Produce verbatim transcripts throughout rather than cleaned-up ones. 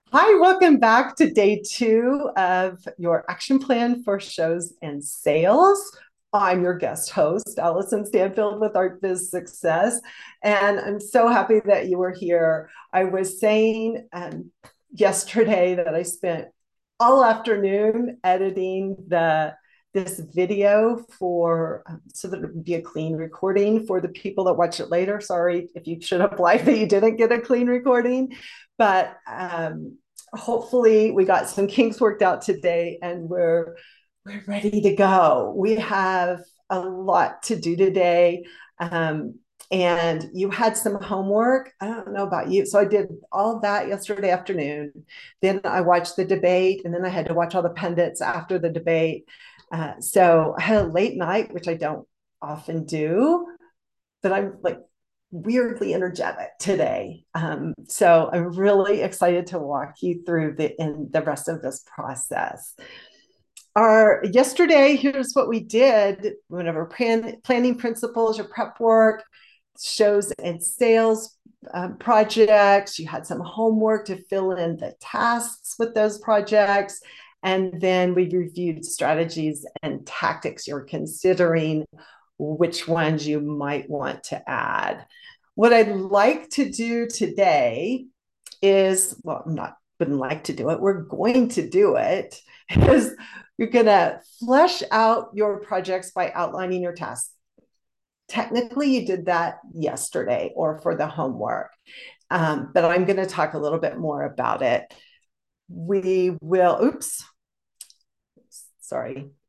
Hi, welcome back to day two of your action plan for shows and sales. I'm your guest host, Allison Stanfield with Art Biz Success, and I'm so happy that you were here. I was saying um, yesterday that I spent all afternoon editing the this video for um, so that it would be a clean recording for the people that watch it later. Sorry if you should have liked that you didn't get a clean recording, but um, hopefully we got some kinks worked out today and we're we're ready to go. We have a lot to do today. Um, and you had some homework. I don't know about you. So I did all that yesterday afternoon. Then I watched the debate, and then I had to watch all the pundits after the debate. Uh, so I had a late night, which I don't often do, but I'm like weirdly energetic today. Um, so I'm really excited to walk you through the in the rest of this process. Our yesterday, here's what we did. Whenever plan, planning principles, your prep work, shows and sales um, projects. You had some homework to fill in the tasks with those projects. And then we reviewed strategies and tactics you're considering, which ones you might want to add. What I'd like to do today is, well, I'm not wouldn't like to do it. We're going to do it. Is you're going to flesh out your projects by outlining your tasks. Technically, you did that yesterday or for the homework, um, but I'm going to talk a little bit more about it. We will, oops, sorry,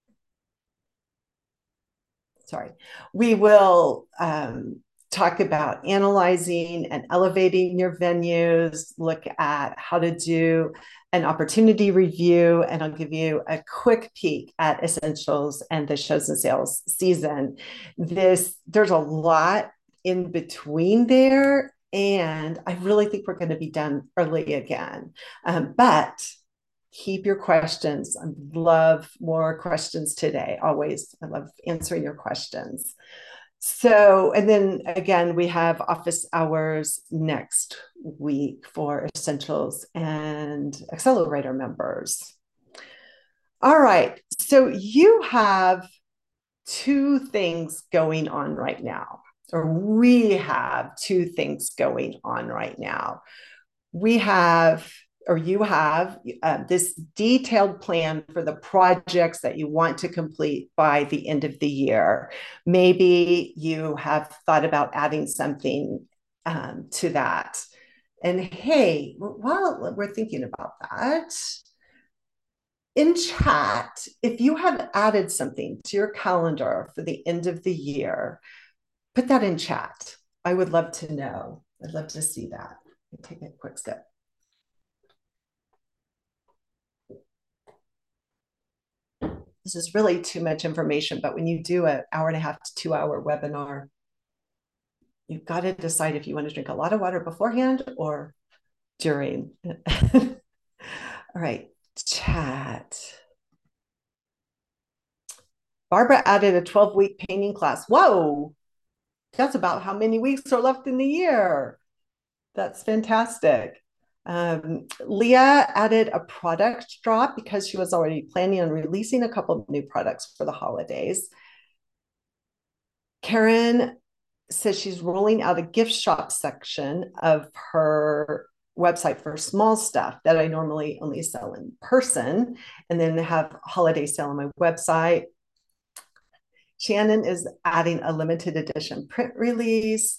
sorry. We will um, talk about analyzing and elevating your venues, look at how to do an opportunity review, and I'll give you a quick peek at essentials and the shows and sales season. This there's a lot in between there, and I really think we're going to be done early again. Um, but keep your questions. I love more questions today. Always, I love answering your questions. So, and then again, we have office hours next week for Essentials and Accelerator members. All right. So you have two things going on right now, or we have two things going on right now. We have, or you have, uh, this detailed plan for the projects that you want to complete by the end of the year. Maybe you have thought about adding something um, to that. And hey, while we're thinking about that, in chat, if you have added something to your calendar for the end of the year, put that in chat. I would love to know. I'd love to see that. Take a quick step. This is really too much information, but when you do an hour and a half to two hour webinar, you've got to decide if you want to drink a lot of water beforehand or during. All right, chat. Barbara added a twelve week painting class. Whoa, that's about how many weeks are left in the year. That's fantastic. Um, Leah added a product drop because she was already planning on releasing a couple of new products for the holidays. Karen says she's rolling out a gift shop section of her website for small stuff that I normally only sell in person, and then have holiday sale on my website. Shannon is adding a limited edition print release.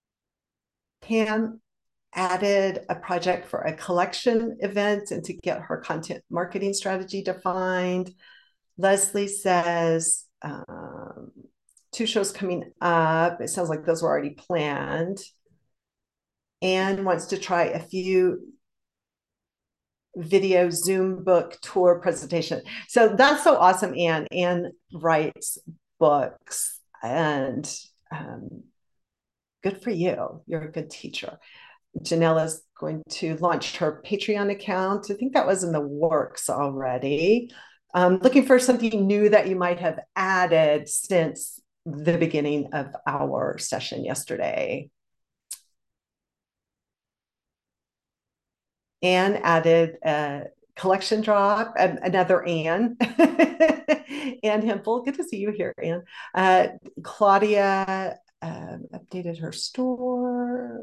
Pam added a project for a collection event and to get her content marketing strategy defined. Leslie says um, two shows coming up. It sounds like those were already planned. Anne wants to try a few video Zoom book tour presentation. So that's so awesome, Anne. Anne writes books, and um, good for you. You're a good teacher. Janella's going to launch her Patreon account. I think that was in the works already. Um, looking for something new that you might have added since the beginning of our session yesterday. Anne added a collection drop, another Anne, Anne Hempel. Good to see you here, Anne. Uh, Claudia um, updated her store.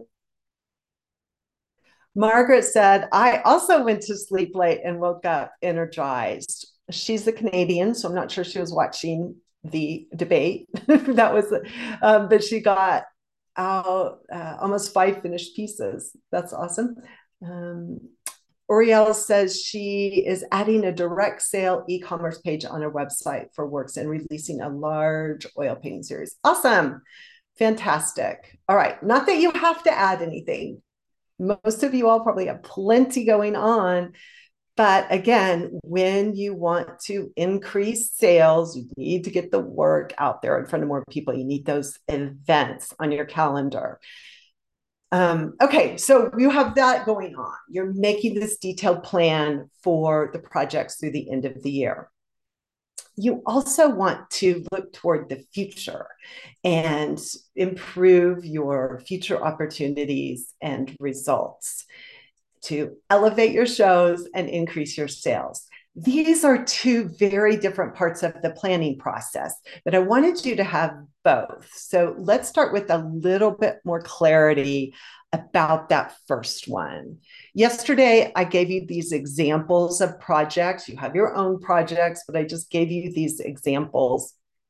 Margaret said, I also went to sleep late and woke up energized. She's a Canadian, so I'm not sure she was watching the debate. That was, um, but she got out uh, almost five finished pieces. That's awesome. Um, Oriel says she is adding a direct sale e-commerce page on her website for works and releasing a large oil painting series. Awesome. Fantastic. All right. Not that you have to add anything. Most of you all probably have plenty going on. But again, when you want to increase sales, you need to get the work out there in front of more people. You need those events on your calendar. Um, okay, so you have that going on. You're making this detailed plan for the projects through the end of the year. You also want to look toward the future and improve your future opportunities and results to elevate your shows and increase your sales. These are two very different parts of the planning process, but I wanted you to have both. So let's start with a little bit more clarity about that first one. Yesterday, I gave you these examples of projects. You have your own projects, but I just gave you these examples.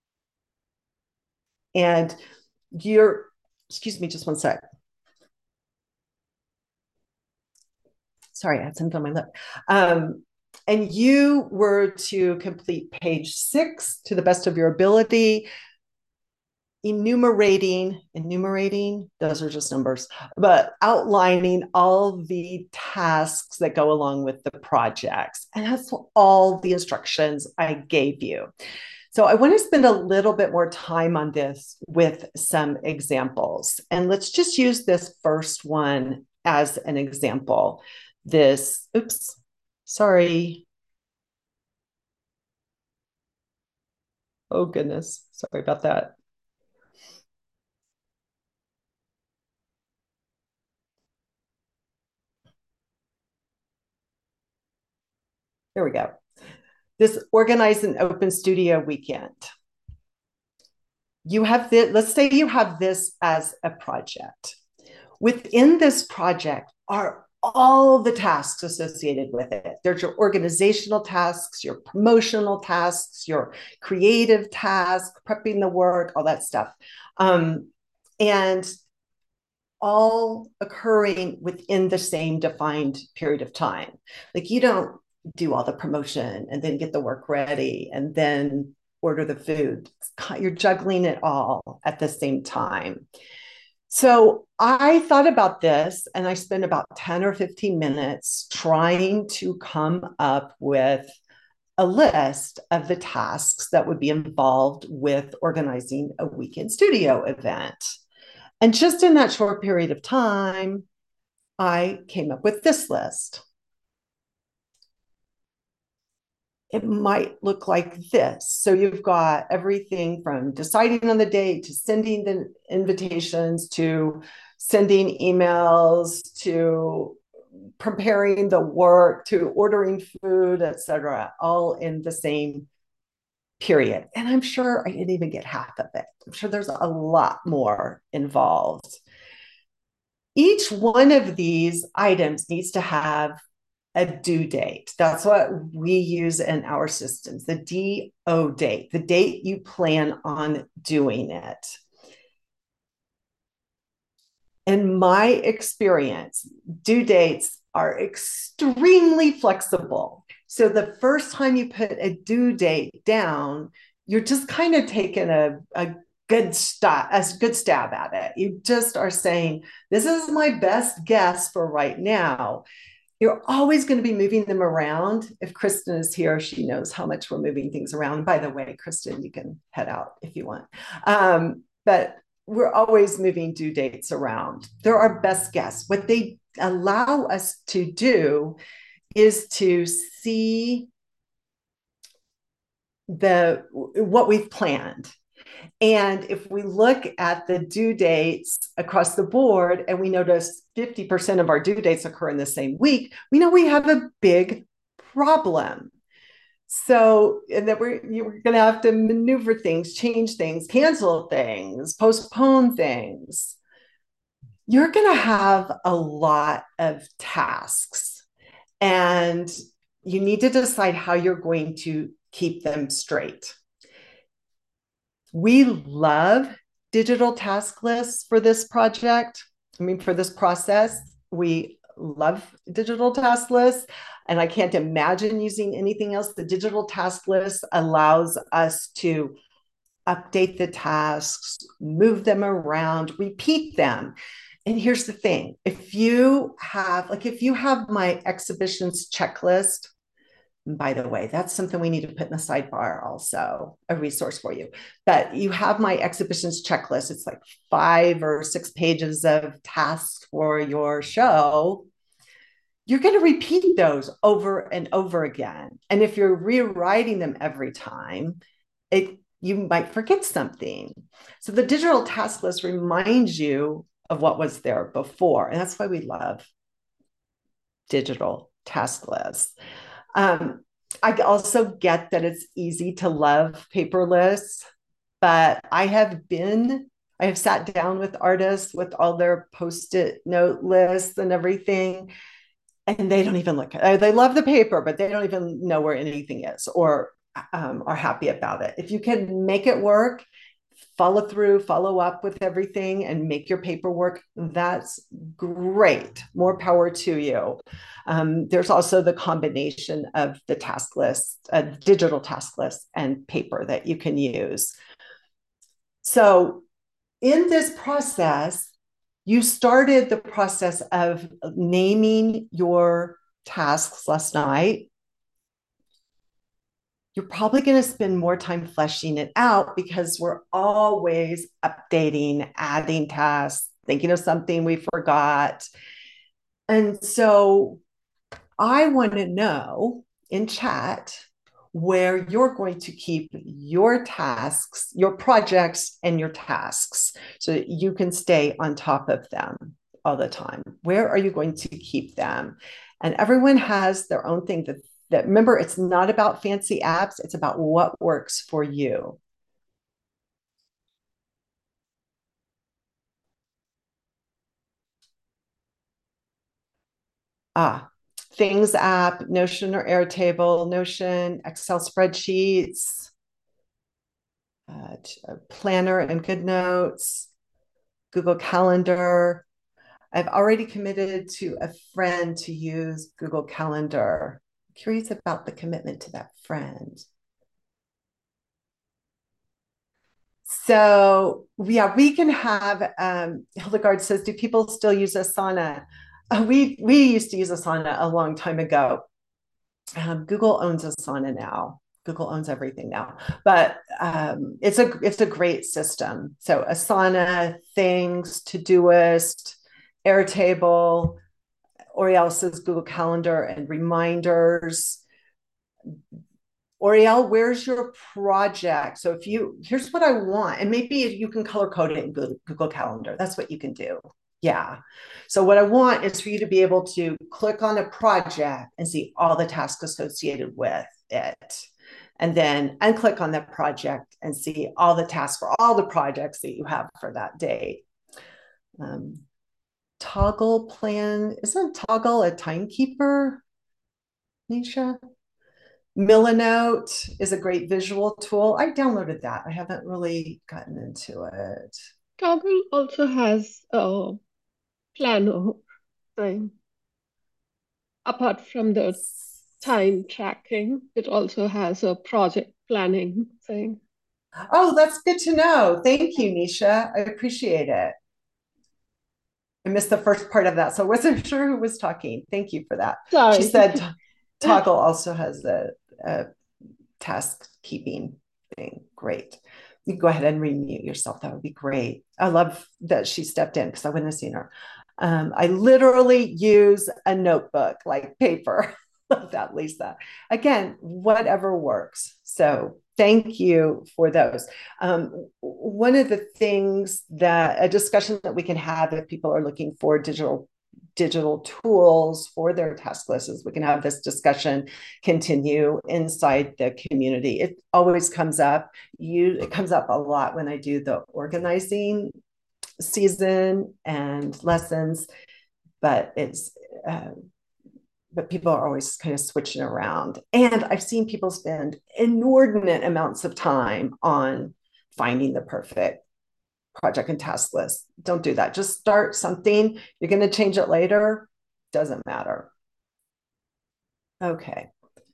And you're, excuse me, just one sec. Sorry, I had something on my lip. Um, and you were to complete page six to the best of your ability, enumerating, enumerating, those are just numbers, but outlining all the tasks that go along with the projects. And that's all the instructions I gave you. So I want to spend a little bit more time on this with some examples. And let's just use this first one as an example. This, oops, sorry. Oh, goodness. Sorry about that. There we go. This organize an open studio weekend. You have this, let's say you have this as a project. Within this project are all the tasks associated with it. There's your organizational tasks, your promotional tasks, your creative tasks, prepping the work, all that stuff. Um, and all occurring within the same defined period of time. Like you don't do all the promotion and then get the work ready and then order the food. You're juggling it all at the same time. So I thought about this and I spent about ten or fifteen minutes trying to come up with a list of the tasks that would be involved with organizing a weekend studio event. And just in that short period of time, I came up with this list. It might look like this. So you've got everything from deciding on the date to sending the invitations to sending emails to preparing the work to ordering food, et cetera, all in the same period. And I'm sure I didn't even get half of it. I'm sure there's a lot more involved. Each one of these items needs to have a due date. That's what we use in our systems, the D O date, the date you plan on doing it. In my experience, due dates are extremely flexible. So the first time you put a due date down, you're just kind of taking a, a good stab, a good stab at it. You just are saying, this is my best guess for right now. You're always going to be moving them around. If Kristen is here, she knows how much we're moving things around. By the way, Kristen, you can head out if you want. Um, but we're always moving due dates around. They're our best guess. What they allow us to do is to see the what we've planned. And if we look at the due dates across the board and we notice fifty percent of our due dates occur in the same week, we know we have a big problem. So, and that we're, you're going to have to maneuver things, change things, cancel things, postpone things. You're going to have a lot of tasks, and you need to decide how you're going to keep them straight. We love digital task lists for this project. I mean, for this process, we love digital task lists, and I can't imagine using anything else. The digital task list allows us to update the tasks, move them around, repeat them. And here's the thing, if you have, like, if you have my exhibitions checklist, by the way, that's something we need to put in the sidebar also, a resource for you. But you have my exhibitions checklist. It's like five or six pages of tasks for your show. You're going to repeat those over and over again. And if you're rewriting them every time, it you might forget something. So the digital task list reminds you of what was there before. And that's why we love digital task lists. Um, I also get that it's easy to love paper lists, but I have been, I have sat down with artists with all their post-it note lists and everything, and they don't even look at it. They love the paper, but they don't even know where anything is, or um, are happy about it. If you can make it work, follow through, follow up with everything, and make your paperwork, that's great. More power to you. Um, there's also the combination of the task list, a digital task list, and paper that you can use. So in this process, you started the process of naming your tasks last night. You're probably going to spend more time fleshing it out because we're always updating, adding tasks, thinking of something we forgot. And so I want to know in chat where you're going to keep your tasks, your projects, and your tasks so that you can stay on top of them all the time. Where are you going to keep them? And everyone has their own thing that that remember, it's not about fancy apps, it's about what works for you. Ah, Things app, Notion or Airtable, Notion, Excel spreadsheets, uh, Planner and GoodNotes, Google Calendar. I've already committed to a friend to use Google Calendar. I'm curious about the commitment to that friend. So yeah, we can have, um, Hildegard says, do people still use Asana? Uh, we, we used to use Asana a long time ago. Um, Google owns Asana now. Google owns everything now, but um, it's a it's a great system. So Asana, Things, Todoist, Airtable, Oriel says Google Calendar and reminders. Oriel, where's your project? So if you, here's what I want, and maybe you can color code it in Google, Google Calendar. That's what you can do. Yeah. So what I want is for you to be able to click on a project and see all the tasks associated with it. And then unclick on that project and see all the tasks for all the projects that you have for that day. Um, Toggl plan, isn't Toggl a timekeeper, Nisha? Milanote is a great visual tool. I downloaded that. I haven't really gotten into it. Toggl also has a planner thing. Apart from the time tracking, it also has a project planning thing. Oh, that's good to know. Thank you, Nisha. I appreciate it. I missed the first part of that, so I wasn't sure who was talking. Thank you for that. She Sorry. said Toggl also has a, a task keeping thing. Great. You can go ahead and remute yourself. That would be great. I love that she stepped in because I wouldn't have seen her. Um, I literally use a notebook like paper. Love that, Lisa. Again, whatever works. So thank you for those. Um, one of the things that a discussion that we can have if people are looking for digital digital tools for their task lists is we can have this discussion continue inside the community. It always comes up. You it comes up a lot when I do the organizing season and lessons, but it's uh, but people are always kind of switching around. And I've seen people spend inordinate amounts of time on finding the perfect project and task list. Don't do that. Just start something. You're going to change it later. Doesn't matter. Okay.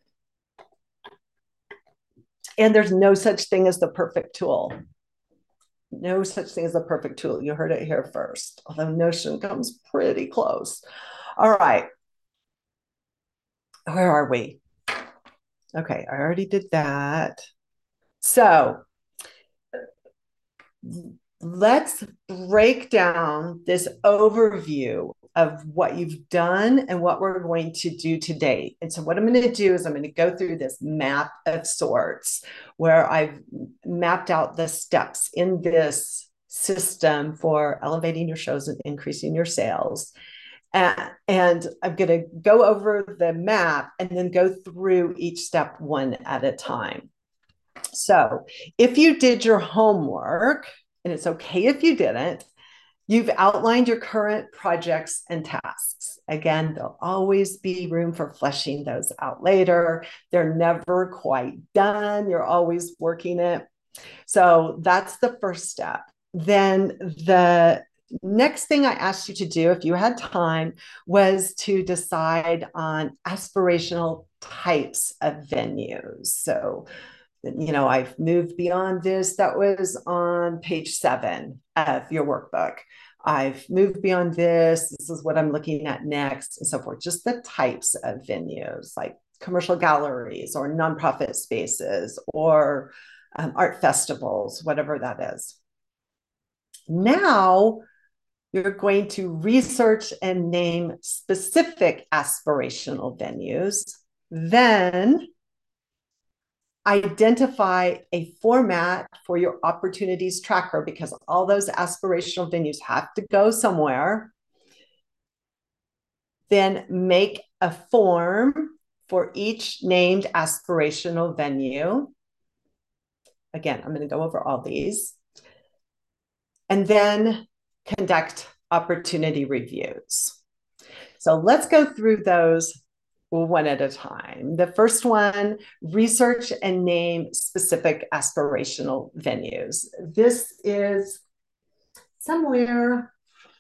And there's no such thing as the perfect tool. No such thing as the perfect tool. You heard it here first, although Notion comes pretty close. All right. Where are we? Okay, I already did that. So let's break down this overview of what you've done and what we're going to do today. And so what I'm going to do is I'm going to go through this map of sorts where I've mapped out the steps in this system for elevating your shows and increasing your sales. And, and I'm going to go over the map and then go through each step one at a time. So if you did your homework, and it's okay if you didn't, you've outlined your current projects and tasks. Again, there'll always be room for fleshing those out later. They're never quite done. You're always working it. So that's the first step. Then the next thing I asked you to do, if you had time, was to decide on aspirational types of venues. So you know, I've moved beyond this. That was on page seven of your workbook. I've moved beyond this. This is what I'm looking at next, and so forth. Just the types of venues like commercial galleries or nonprofit spaces or um, art festivals, whatever that is. Now you're going to research and name specific aspirational venues. Then identify a format for your opportunities tracker because all those aspirational venues have to go somewhere. Then make a form for each named aspirational venue. Again, I'm going to go over all these. And then conduct opportunity reviews. So let's go through those one at a time. The first one, research and name specific aspirational venues. This is somewhere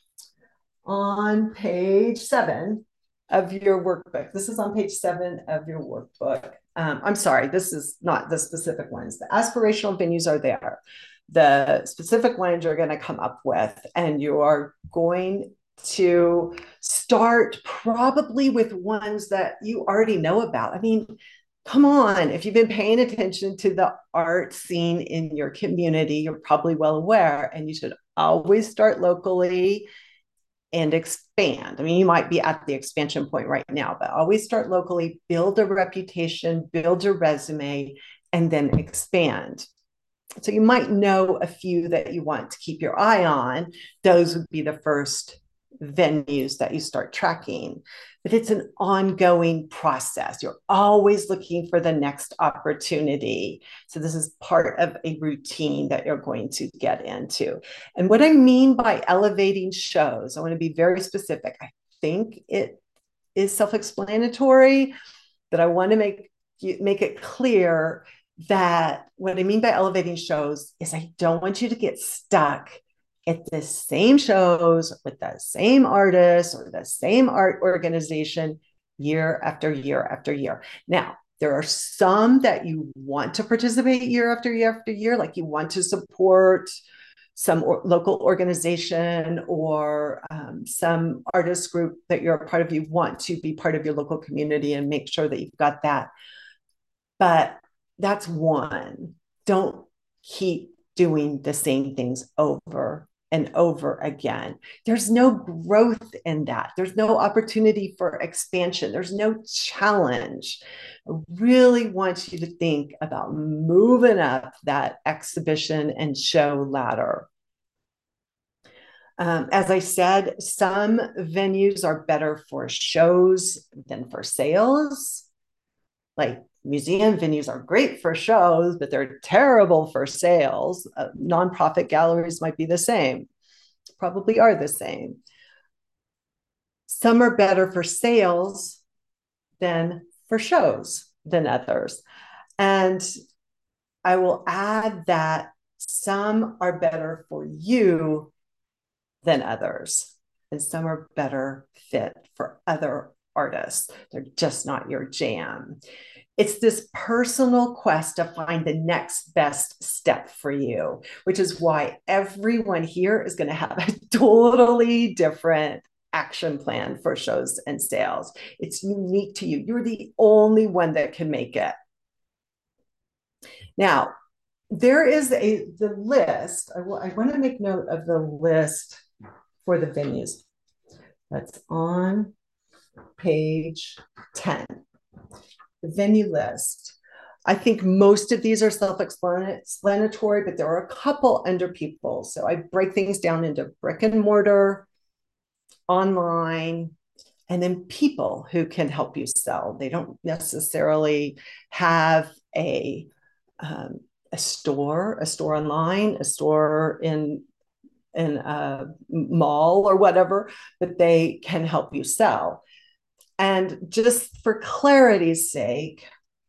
on page seven of your workbook. This is on page seven of your workbook. Um, I'm sorry, this is not the specific ones. The aspirational venues are there. The specific ones you're going to come up with, and you are going to start probably with ones that you already know about. I mean, come on, if you've been paying attention to the art scene in your community, you're probably well aware, and you should always start locally and expand. I mean, you might be at the expansion point right now, but always start locally, build a reputation, build a resume, and then expand. So you might know a few that you want to keep your eye on. Those would be the first venues that you start tracking. But it's an ongoing process. You're always looking for the next opportunity. So this is part of a routine that you're going to get into. And what I mean by elevating shows, I want to be very specific. I think it is self-explanatory, but I want to make make it clear that what I mean by elevating shows is I don't want you to get stuck at the same shows with the same artists or the same art organization year after year after year. Now, there are some that you want to participate year after year after year, like you want to support some or local organization or um, some artist group that you're a part of. You want to be part of your local community and make sure that you've got that. But that's one. Don't keep doing the same things over and over again. There's no growth in that. There's no opportunity for expansion. There's no challenge. I really want you to think about moving up that exhibition and show ladder. Um, as I said, some venues are better for shows than for sales. Like museum venues are great for shows, but they're terrible for sales. Uh, nonprofit galleries might be the same, probably are the same. Some are better for sales than for shows than others. And I will add that some are better for you than others, and some are better fit for other artists. They're just not your jam. It's this personal quest to find the next best step for you, which is why everyone here is going to have a totally different action plan for shows and sales. It's unique to you. You're the only one that can make it. Now, there is a the list. I, I want to make note of the list for the venues. That's on page ten. The venue list. I think most of these are self-explanatory, but there are a couple under people. So I break things down into brick and mortar, online, and then people who can help you sell. They don't necessarily have a, um, a store, a store online, a store in, in a mall or whatever, but they can help you sell. And just for clarity's sake,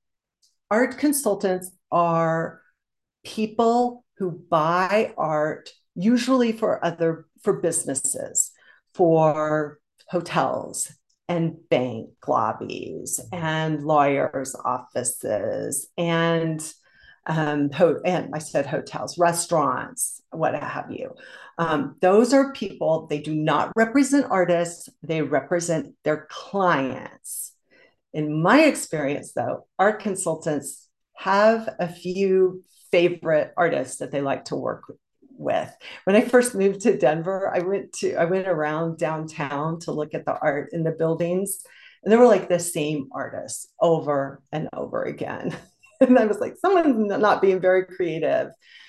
art consultants are people who buy art, usually for other, for businesses, for hotels and bank lobbies and lawyers' offices and um, ho- and I said hotels, restaurants, what have you. Um, those are people, they do not represent artists, they represent their clients. In my experience, though, art consultants have a few favorite artists that they like to work with. When I first moved to Denver, I went to I went around downtown to look at the art in the buildings, and they were like the same artists over and over again. And I was like, someone's not being very creative.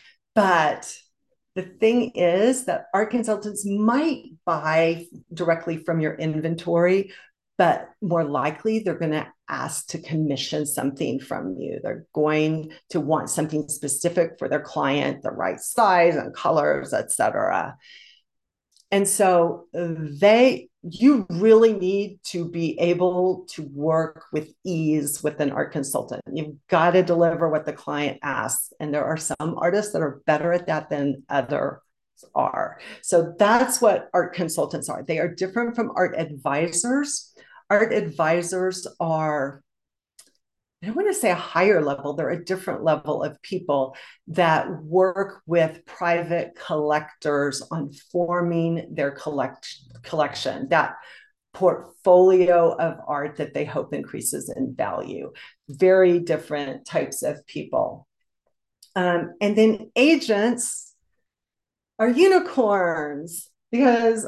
But the thing is that art consultants might buy directly from your inventory, but more likely they're going to ask to commission something from you. They're going to want something specific for their client, the right size and colors, et cetera. And so they, you really need to be able to work with ease with an art consultant. You've got to deliver what the client asks. And there are some artists that are better at that than others are. So that's what art consultants are. They are different from art advisors. Art advisors are, I don't want to say a higher level, they're a different level of people that work with private collectors on forming their collect, collection, that portfolio of art that they hope increases in value. Very different types of people. Um, and then agents are unicorns because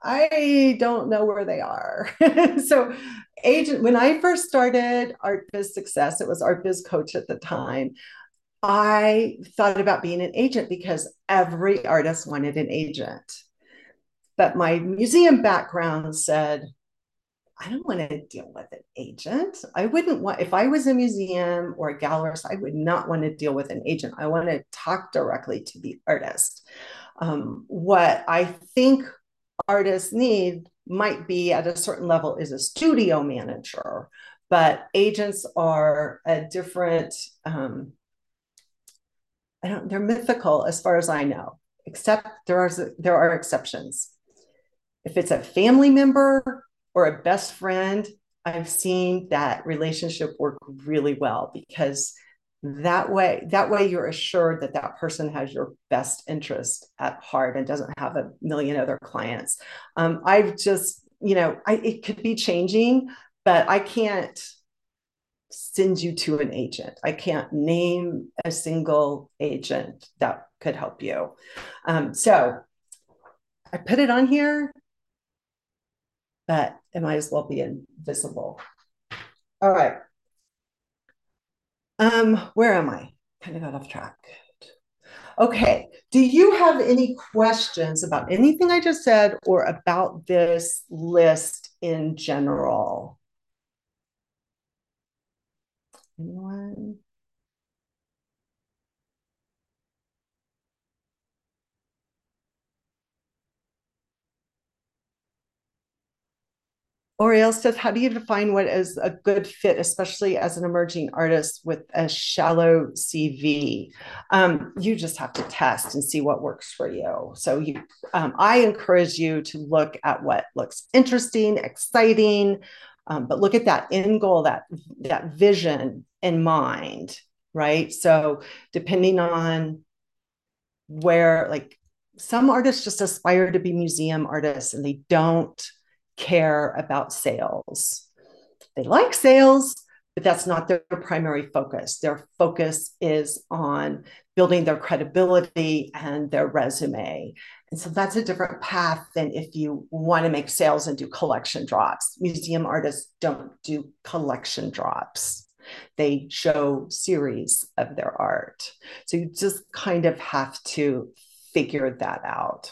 I don't know where they are. So agent, when I first started Art Biz Success, it was Art Biz Coach at the time. I thought about being an agent because every artist wanted an agent. But my museum background said, I don't want to deal with an agent. I wouldn't want, if I was a museum or a gallerist, I would not want to deal with an agent. I want to talk directly to the artist. Um, what I think artists need might be at a certain level is a studio manager, but agents are a different, um, I don't, they're mythical as far as I know, except there are, there are exceptions. If it's a family member or a best friend, I've seen that relationship work really well because that way, that way you're assured that that person has your best interest at heart and doesn't have a million other clients. Um, I've just, you know, I, it could be changing, but I can't send you to an agent. I can't name a single agent that could help you. Um, so I put it on here, but it might as well be invisible. All right. Um, where am I? Kind of got off track. Okay. Do you have any questions about anything I just said or about this list in general? Anyone? Oriel says, how do you define what is a good fit, especially as an emerging artist with a shallow C V? Um, you just have to test and see what works for you. So you, um, I encourage you to look at what looks interesting, exciting, um, but look at that end goal, that, that vision in mind, right? So depending on where, like, some artists just aspire to be museum artists and they don't care about sales. They like sales, but that's not their primary focus. Their focus is on building their credibility and their resume. And so that's a different path than if you want to make sales and do collection drops. Museum artists don't do collection drops. They show series of their art. So you just kind of have to figure that out.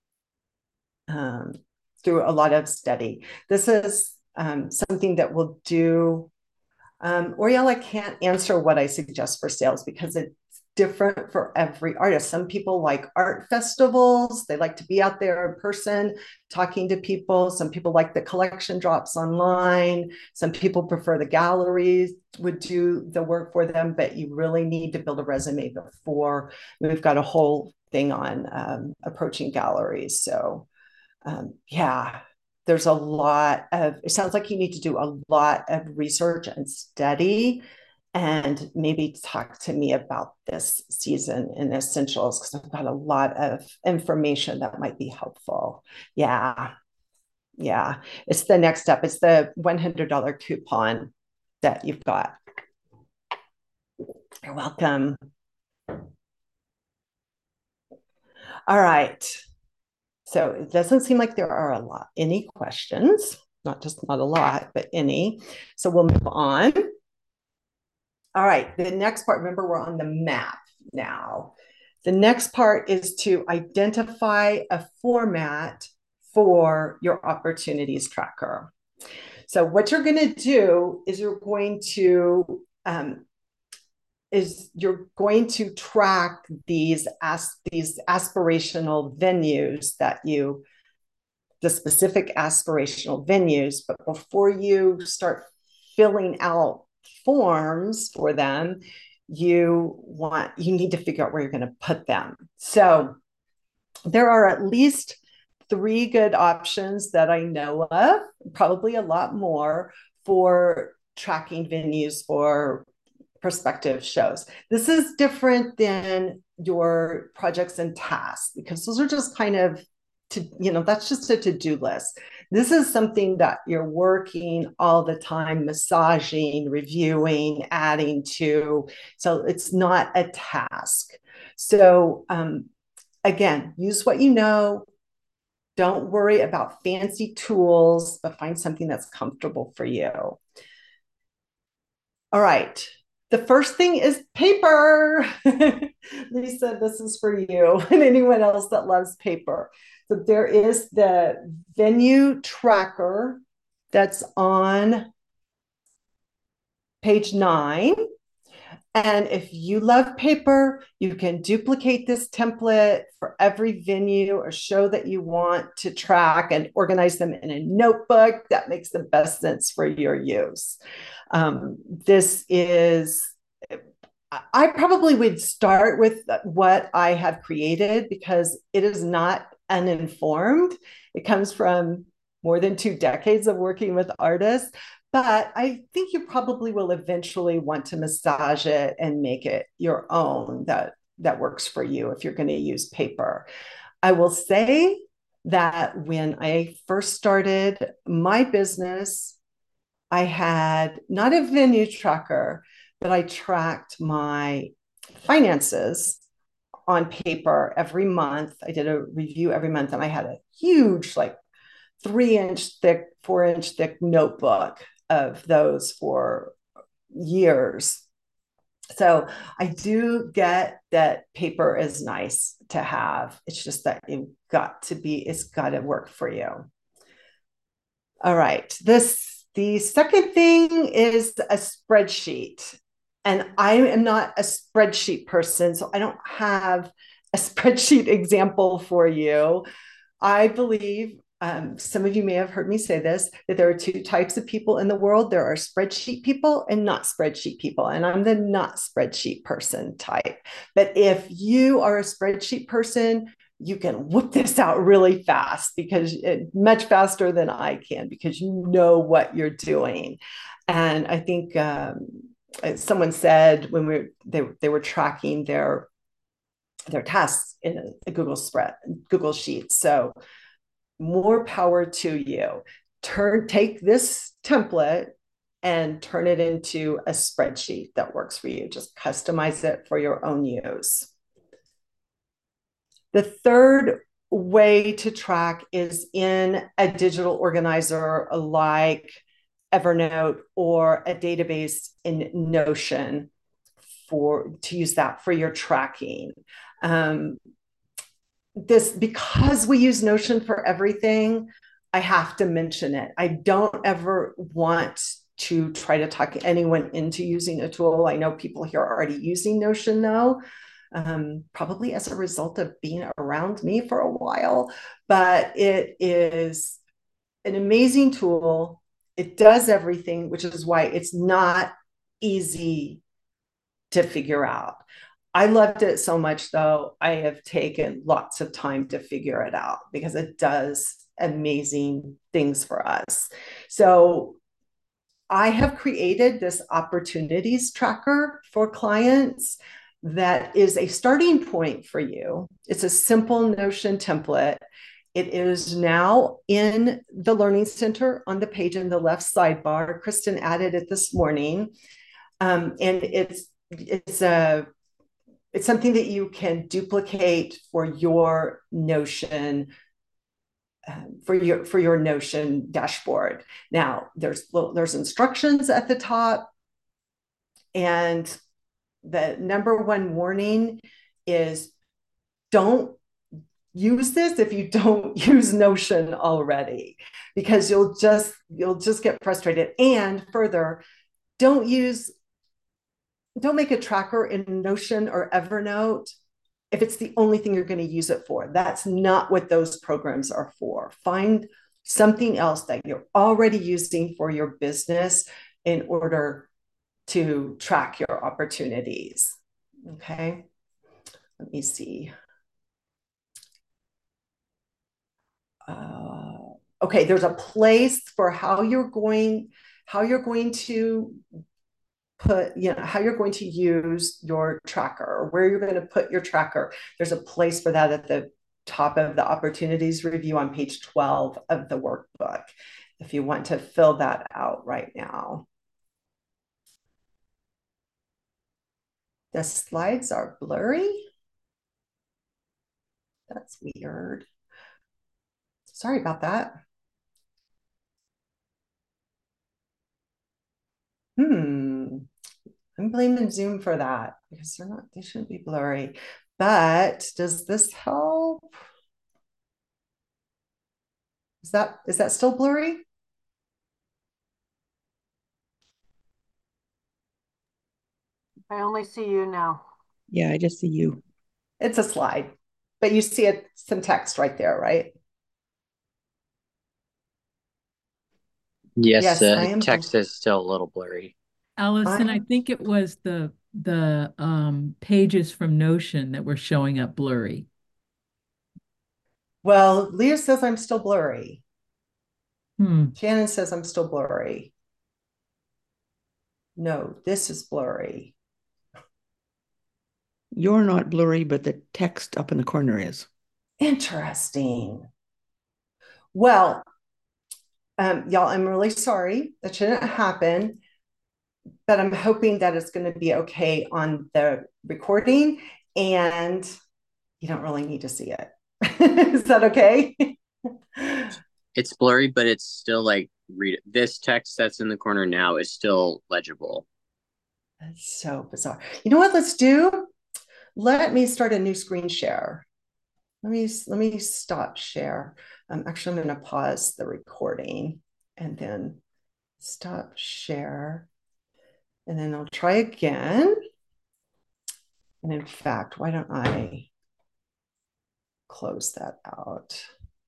Um, through a lot of study. This is um, something that we'll do. Um, Oriel, I can't answer what I suggest for sales because it's different for every artist. Some people like art festivals. They like to be out there in person talking to people. Some people like the collection drops online. Some people prefer the galleries would do the work for them, but you really need to build a resume before. We've got a whole thing on um, approaching galleries. So um, yeah, there's a lot of, it sounds like you need to do a lot of research and study and maybe talk to me about this season in essentials because I've got a lot of information that might be helpful. Yeah. Yeah. It's the next step. It's the one hundred dollars coupon that you've got. You're welcome. All right. So it doesn't seem like there are a lot, any questions, not just not a lot, but any. So we'll move on. All right, the next part, remember we're on the map now. The next part is to identify a format for your opportunities tracker. So what you're going to do is you're going to um, is you're going to track these as these aspirational venues that you the specific aspirational venues, but before you start filling out forms for them, you want you need to figure out where you're going to put them. So there are at least three good options that I know of, probably a lot more for tracking venues for prospective shows. This is different than your projects and tasks because those are just kind of to, you know, that's just a to-do list. This is something that you're working all the time, massaging, reviewing, adding to. So it's not a task. So um, again, use what you know. Don't worry about fancy tools, but find something that's comfortable for you. All right. The first thing is paper. Lisa, this is for you and anyone else that loves paper. So there is the venue tracker that's on page nine. And if you love paper, you can duplicate this template for every venue or show that you want to track and organize them in a notebook that makes the best sense for your use. Um, this is, I probably would start with what I have created because it is not uninformed. It comes from more than two decades of working with artists, but I think you probably will eventually want to massage it and make it your own that, that works for you if you're going to use paper. I will say that when I first started my business, I had not a venue tracker, but I tracked my finances on paper every month. I did a review every month, and I had a huge, like three inch thick, four inch thick notebook of those for years. So I do get that paper is nice to have. It's just that you've got to be, it's got to work for you. All right. This, the second thing is a spreadsheet. And I am not a spreadsheet person, so I don't have a spreadsheet example for you. I believe um, some of you may have heard me say this, that there are two types of people in the world. There are spreadsheet people and not spreadsheet people. And I'm the not spreadsheet person type. But if you are a spreadsheet person, you can whip this out really fast, because it, much faster than I can, because you know what you're doing. And I think um, someone said when we they, they were tracking their their tasks in a, a Google spread, Google Sheets. So more power to you. Turn, take this template and turn it into a spreadsheet that works for you. Just customize it for your own use. The third way to track is in a digital organizer like Evernote or a database in Notion, for to use that for your tracking. Um, this, because we use Notion for everything, I have to mention it. I don't ever want to try to talk anyone into using a tool. I know people here are already using Notion though, um, probably as a result of being around me for a while, but it is an amazing tool. It does everything, which is why it's not easy to figure out. I loved it so much, though, I have taken lots of time to figure it out, because it does amazing things for us. So I have created this opportunities tracker for clients that is a starting point for you. It's a simple Notion template. It is now in the Learning Center on the page in the left sidebar. Kristen added it this morning. Um, and it's it's a it's something that you can duplicate for your Notion um, for your for your Notion dashboard. Now there's there's instructions at the top, and the number one warning is don't use this if you don't use Notion already, because you'll just you'll just get frustrated. And further, don't use don't make a tracker in Notion or Evernote if it's the only thing you're going to use it for. That's not what those programs are for. Find something else that you're already using for your business in order to track your opportunities. Okay, let me see. Uh, okay, there's a place for how you're going, how you're going to put, you know, how you're going to use your tracker, or where you're going to put your tracker. There's a place for that at the top of the opportunities review on page twelve of the workbook, if you want to fill that out right now. The slides are blurry. That's weird. Sorry about that. Hmm. I'm blaming Zoom for that, because they're not, they shouldn't be blurry. But does this help? Is that, is that still blurry? I only see you now. Yeah, I just see you. It's a slide, but you see it, some text right there, right? Yes, Yes, uh, I am. text is still a little blurry. Allison, I I'm- think it was the the um, pages from Notion that were showing up blurry. Well, Leah says I'm still blurry. Hmm. Shannon says I'm still blurry. No, this is blurry. You're not blurry, but the text up in the corner is. Interesting. Well, um, y'all, I'm really sorry. That shouldn't happen, but I'm hoping that it's going to be okay on the recording. And you don't really need to see it. Is that okay? It's blurry, but it's still like read this text that's in the corner now is still legible. That's so bizarre. You know what? Let's do. Let me start a new screen share. Let me let me stop share. Um, actually, I'm going to pause the recording and then stop share. And then I'll try again. And in fact, why don't I close that out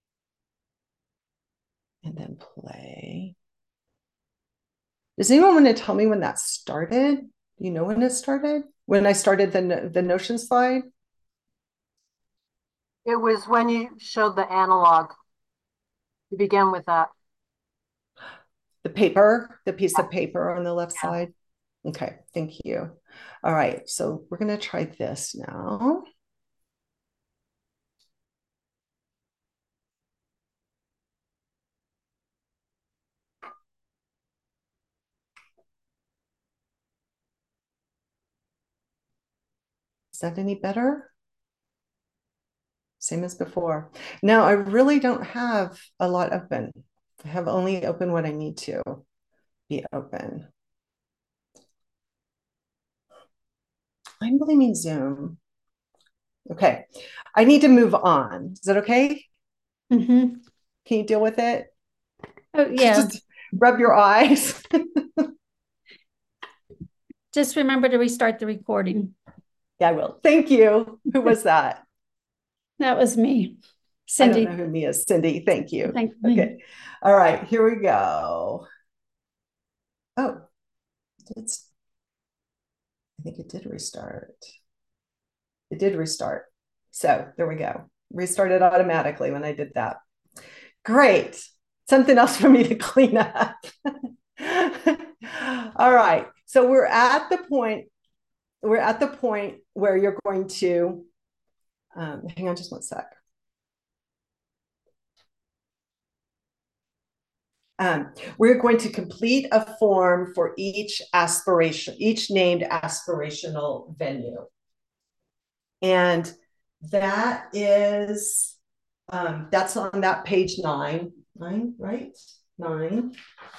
and then play? Does anyone want to tell me when that started? Do you know when it started? When I started the, the Notion slide? It was when you showed the analog. You began with that. The paper, the piece of paper on the left Yeah. side? Okay, thank you. All right, so we're going to try this now. Is that any better? Same as before. Now, I really don't have a lot open. I have only open what I need to be open. I'm blaming Zoom. Okay, I need to move on. Is that okay? Mm-hmm. Can you deal with it? Oh, yeah. Just rub your eyes. Just remember to restart the recording. Yeah, I will. Thank you. Who was that? That was me, Cindy. I don't know who me is. Cindy, thank you. Thank okay. All right, here we go. Oh, it's, I think it did restart. It did restart. So there we go. Restarted automatically when I did that. Great. Something else for me to clean up. All right. So we're at the point, we're at the point where you're going to, um, hang on just one sec. Um, we're going to complete a form for each aspiration, each named aspirational venue. And that is, um, that's on that page nine, nine, right? Nine.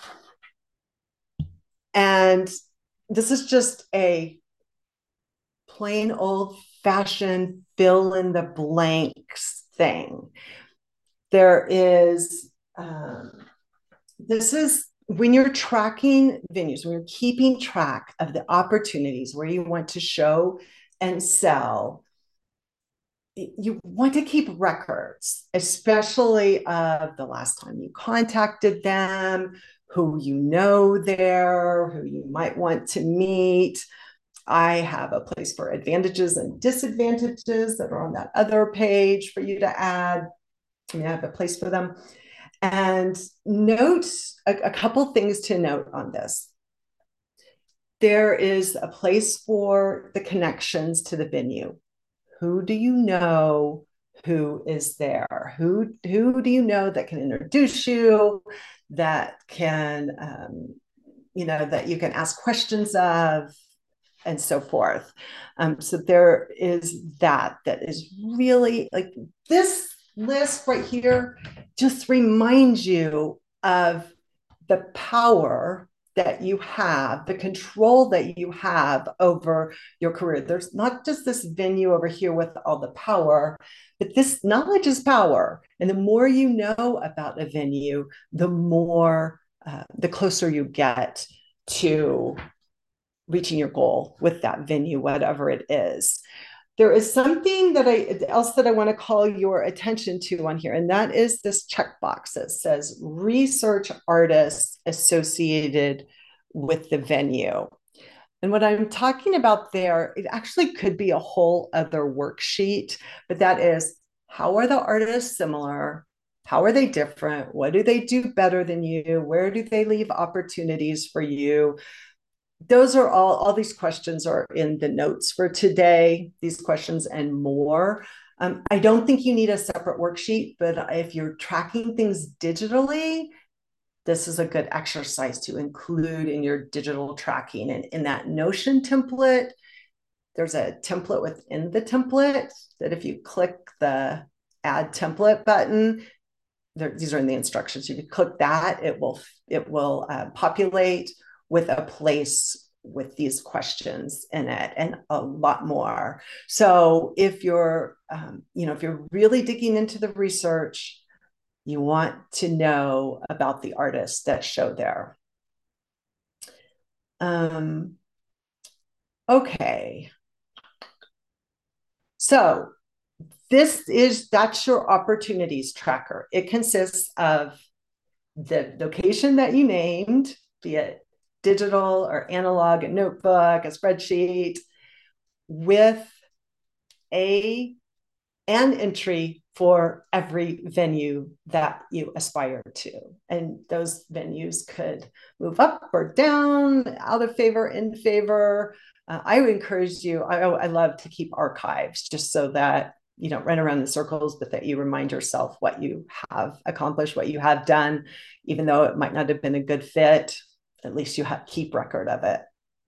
And this is just a plain old fashioned fill in the blanks thing. There is, um, this is when you're tracking venues, when you're keeping track of the opportunities where you want to show and sell, you want to keep records, especially of the last time you contacted them, who you know there, who you might want to meet. I have a place for advantages and disadvantages that are on that other page for you to add. I mean, I have a place for them. And note a, a couple things to note on this. There is a place for the connections to the venue. Who do you know who is there? Who, who do you know that can introduce you, that can, um, you know, that you can ask questions of, and so forth. Um, so there is that, that is really like this list right here just reminds you of the power that you have, the control that you have over your career. There's not just this venue over here with all the power, but this knowledge is power. And the more you know about a venue, the more, uh, the closer you get to reaching your goal with that venue, whatever it is. There is something that I else that I want to call your attention to on here, and that is this checkbox that says research artists associated with the venue. And what I'm talking about there, it actually could be a whole other worksheet, but that is, how are the artists similar? How are they different? What do they do better than you? Where do they leave opportunities for you? Those are all, all these questions are in the notes for today, these questions and more. Um, I don't think you need a separate worksheet, but if you're tracking things digitally, this is a good exercise to include in your digital tracking. And in that Notion template, there's a template within the template that if you click the add template button, there, these are in the instructions. If you click that, it will it will uh, populate with a place with these questions in it and a lot more. So if you're, um, you know, if you're really digging into the research, you want to know about the artists that show there. Um, okay. So this is, that's your opportunities tracker. It consists of the location that you named, be it digital or analog, a notebook, a spreadsheet, with a an entry for every venue that you aspire to. And those venues could move up or down, out of favor, in favor. Uh, I would encourage you, I, I love to keep archives just so that you don't run around in circles, but that you remind yourself what you have accomplished, what you have done, even though it might not have been a good fit, at least you have keep record of it.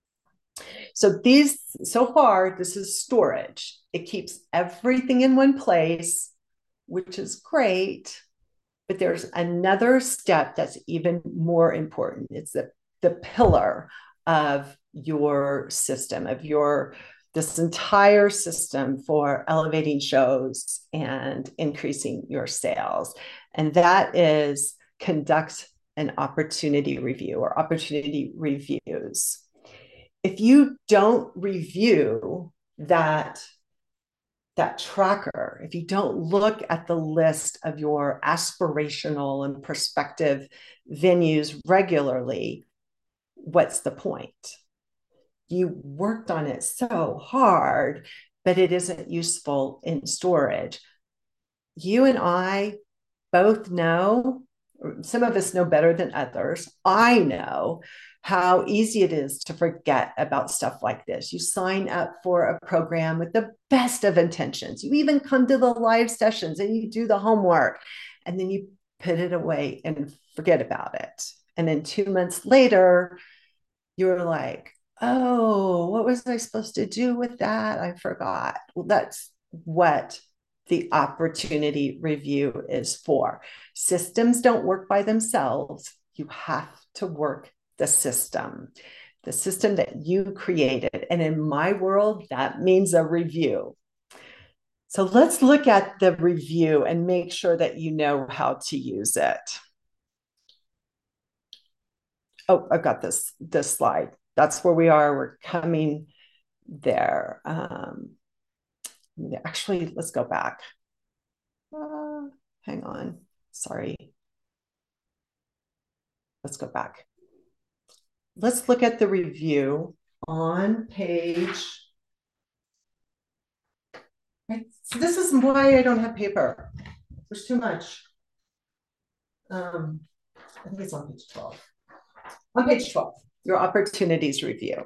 So these, so far, this is storage. It keeps everything in one place, which is great, but there's another step that's even more important. It's the, the pillar of your system, of your, this entire system for elevating shows and increasing your sales. And that is conduct an opportunity review or opportunity reviews. If you don't review that, that tracker, if you don't look at the list of your aspirational and prospective venues regularly, what's the point? You worked on it so hard, but it isn't useful in storage. You and I both know, some of us know better than others. I know how easy it is to forget about stuff like this. You sign up for a program with the best of intentions. You even come to the live sessions and you do the homework, and then you put it away and forget about it. And then two months later, you're like, oh, what was I supposed to do with that? I forgot. Well, that's what the opportunity review is for. Systems don't work by themselves. You have to work the system, the system that you created. And in my world, that means a review. So let's look at the review and make sure that you know how to use it. Oh, I've got this, this slide. That's where we are. We're coming there. Um, actually, let's go back. Uh, hang on. Sorry. Let's go back. Let's look at the review on page. Right. So this is why I don't have paper. There's too much. Um, I think it's on page twelve. On page twelve, your opportunities review.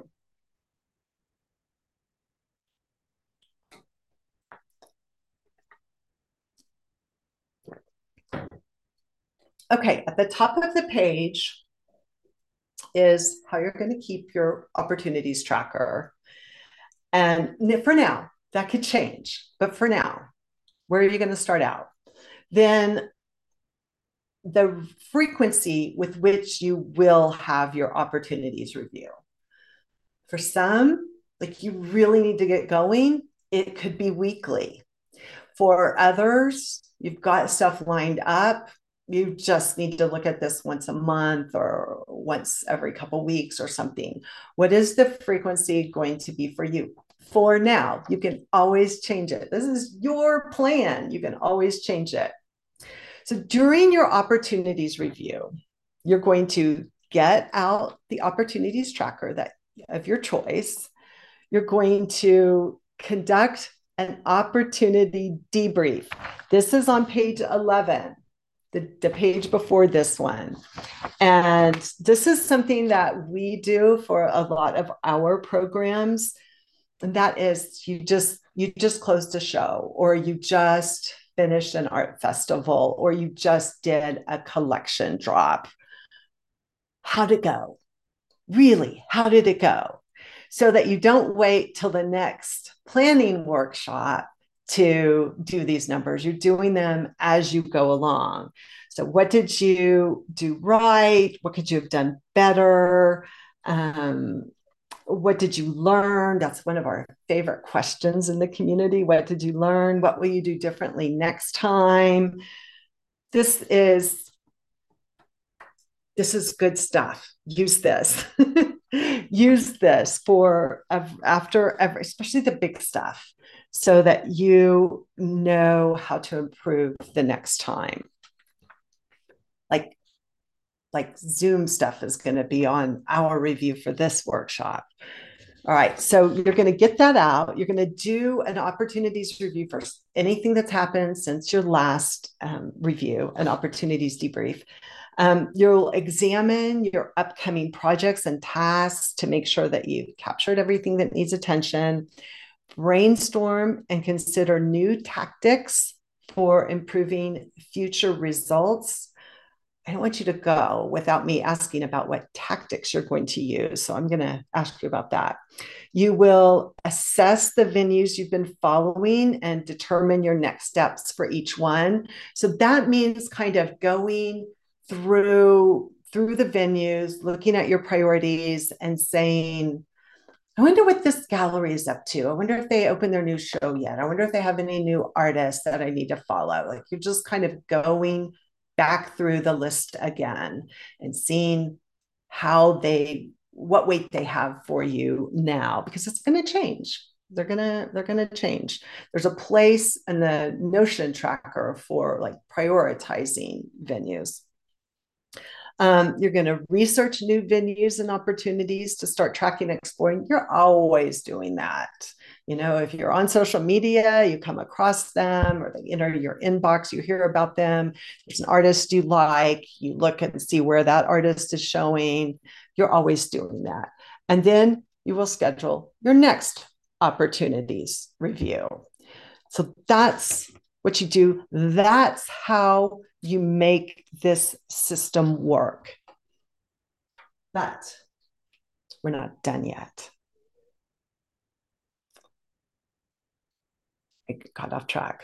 Okay, at the top of the page is how you're going to keep your opportunities tracker. And for now, that could change, but for now, where are you going to start out? Then the frequency with which you will have your opportunities review. For some, like you really need to get going, it could be weekly. For others, you've got stuff lined up. You just need to look at this once a month or once every couple of weeks or something. What is the frequency going to be for you? For now, you can always change it. This is your plan. You can always change it. So during your opportunities review, you're going to get out the opportunities tracker that of your choice. You're going to conduct an opportunity debrief. This is on page eleven, the, the page before this one. And this is something that we do for a lot of our programs. And that is you just you just closed a show, or you just finished an art festival, or you just did a collection drop. How'd it go? Really, how did it go? so that you don't wait till the next planning workshop to do these numbers. You're doing them as you go along. So what did you do right? What could you have done better? Um, what did you learn? That's one of our favorite questions in the community. What did you learn? What will you do differently next time? This is, this is good stuff. Use this. Use this for after every, especially the big stuff, so that you know how to improve the next time. Like, like Zoom stuff is going to be on our review for this workshop. All right, so you're going to get that out. You're going to do an opportunities review first. Anything that's happened since your last um, review, an opportunities debrief. Um, you'll examine your upcoming projects and tasks to make sure that you've captured everything that needs attention. Brainstorm and consider new tactics for improving future results. I don't want you to go without me asking about what tactics you're going to use. So I'm going to ask you about that. You will assess the venues you've been following and determine your next steps for each one. So that means kind of going through, through the venues, looking at your priorities and saying, I wonder what this gallery is up to. I wonder if they opened their new show yet. I wonder if they have any new artists that I need to follow. Like, you're just kind of going back through the list again and seeing how they, what weight they have for you now, because it's going to change. They're going to, they're going to change. There's a place in the Notion tracker for like prioritizing venues. Um, you're going to research new venues and opportunities to start tracking and exploring. You're always doing that. You know, if you're on social media, you come across them or they enter your inbox, you hear about them. There's an artist you like, you look and see where that artist is showing. You're always doing that. And then you will schedule your next opportunities review. So that's what you do. That's how you make this system work. But we're not done yet. I got off track.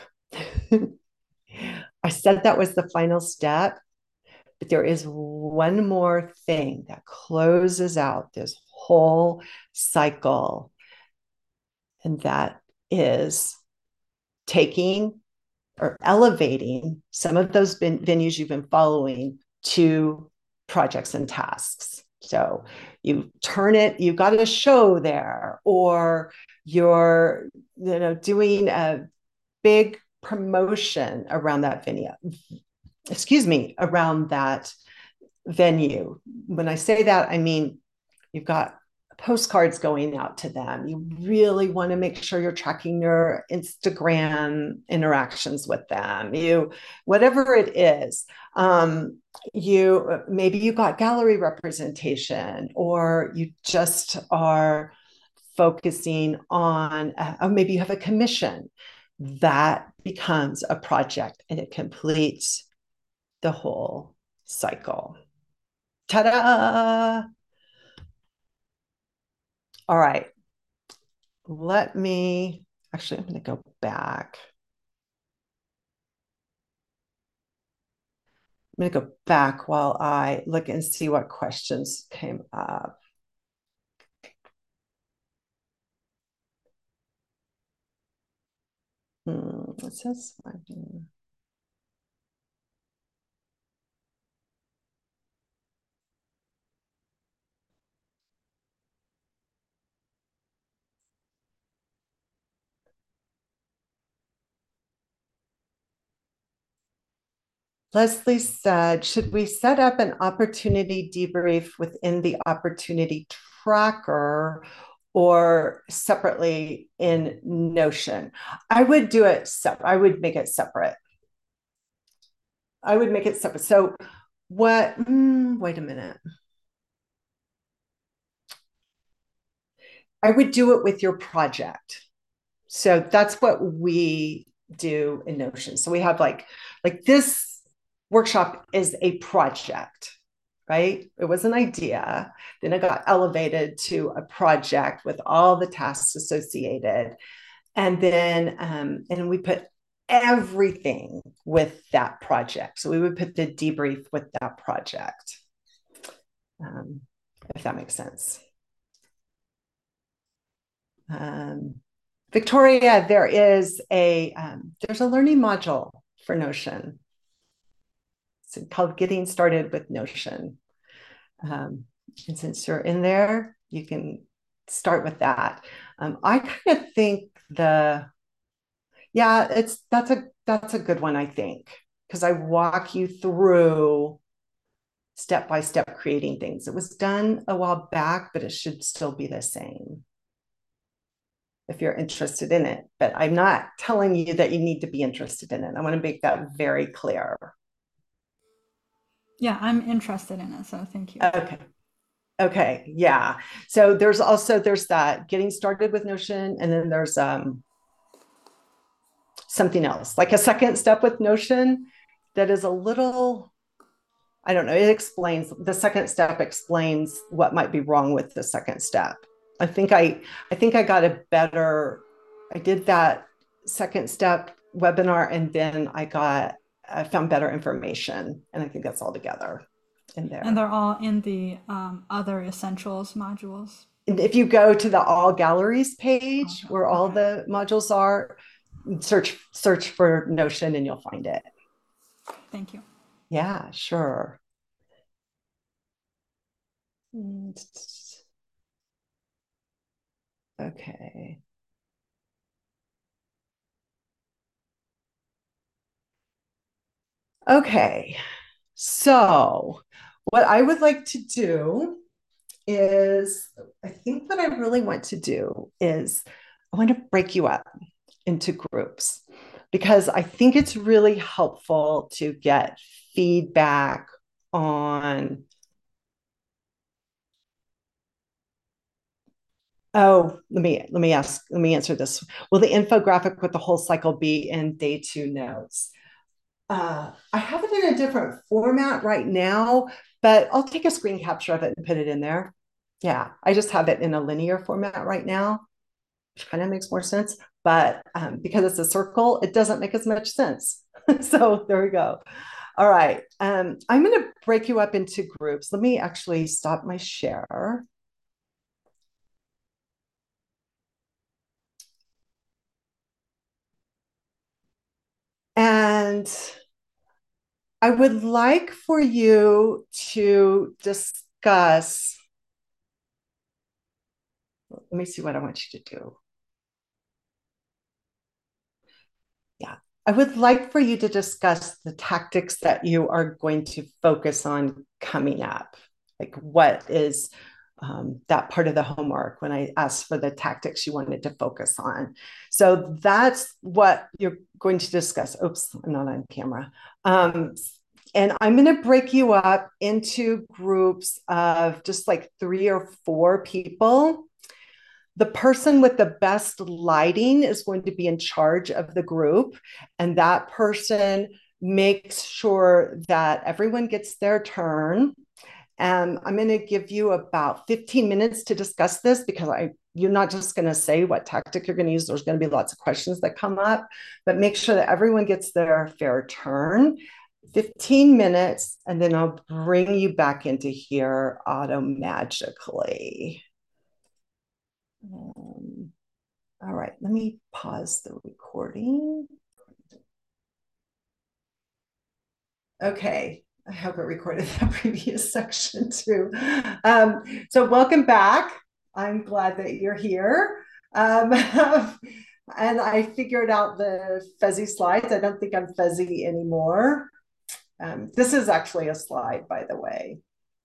I said that was the final step, but there is one more thing that closes out this whole cycle, and that is taking or elevating some of those venues you've been following to projects and tasks. So you turn it, you got a show there, or you're, you know, doing a big promotion around that venue, excuse me, around that venue. When I say that, I mean, you've got postcards going out to them. You really want to make sure you're tracking your Instagram interactions with them. You, whatever it is, um, you, maybe you got gallery representation, or you just are focusing on, uh, or maybe you have a commission that becomes a project and it completes the whole cycle. Ta-da! All right, let me, actually, I'm going to go back. I'm going to go back while I look and see what questions came up. Hmm, it says, Leslie said, should we set up an opportunity debrief within the opportunity tracker or separately in Notion? I would do it separate. I would make it separate. I would make it separate. So what, mm, wait a minute. I would do it with your project. So that's what we do in Notion. So we have like, like this workshop is a project. right? It was an idea. Then it got elevated to a project with all the tasks associated. And then um, and we put everything with that project. So we would put the debrief with that project, um, if that makes sense. Um, Victoria, there is a um, there's a learning module for Notion. It's called Getting Started with Notion. Um, and since you're in there, you can start with that. Um, I kind of think the yeah, it's that's a that's a good one, I think, because I walk you through step by step creating things. It was done a while back, but it should still be the same if you're interested in it. But I'm not telling you that you need to be interested in it. I want to make that very clear. Yeah, I'm interested in it, so thank you. Okay. Okay, yeah. So there's also, there's that getting started with Notion, and then there's um, something else, like a second step with Notion that is a little, I don't know, it explains, the second step explains what might be wrong with the second step. I think I, I think I got a better, I did that second step webinar, and then I got, I found better information, and I think that's all together in there. And they're all in the um, other essentials modules. And if you go to the all galleries page, Okay. where all Okay. the modules are, search search for Notion and you'll find it. Thank you. Yeah, sure. Okay. Okay. So what I would like to do is, I think what I really want to do is I want to break you up into groups, because I think it's really helpful to get feedback on, oh, let me let me ask, let me answer this. Will the infographic with the whole cycle be in day two notes? Uh, I have it in a different format right now, but I'll take a screen capture of it and put it in there. Yeah, I just have it in a linear format right now, which kind of makes more sense. But um, because it's a circle, it doesn't make as much sense. So there we go. All right. Um, I'm going to break you up into groups. Let me actually stop my share. And I would like for you to discuss, let me see what I want you to do. Yeah, I would like for you to discuss the tactics that you are going to focus on coming up. Like, what is um, that part of the homework when I asked for the tactics you wanted to focus on? So that's what you're going to discuss. Oops, I'm not on camera. Um, and I'm going to break you up into groups of just like three or four people. The person with the best lighting is going to be in charge of the group, and that person makes sure that everyone gets their turn. And I'm going to give you about fifteen minutes to discuss this, because I, you're not just going to say what tactic you're going to use. There's going to be lots of questions that come up, but make sure that everyone gets their fair turn. fifteen minutes, and then I'll bring you back into here automagically. Um, all right, let me pause the recording. Okay, I hope it recorded that previous section too. Um, so welcome back. I'm glad that you're here. Um, and I figured out the fuzzy slides. I don't think I'm fuzzy anymore. Um, this is actually a slide, by the way.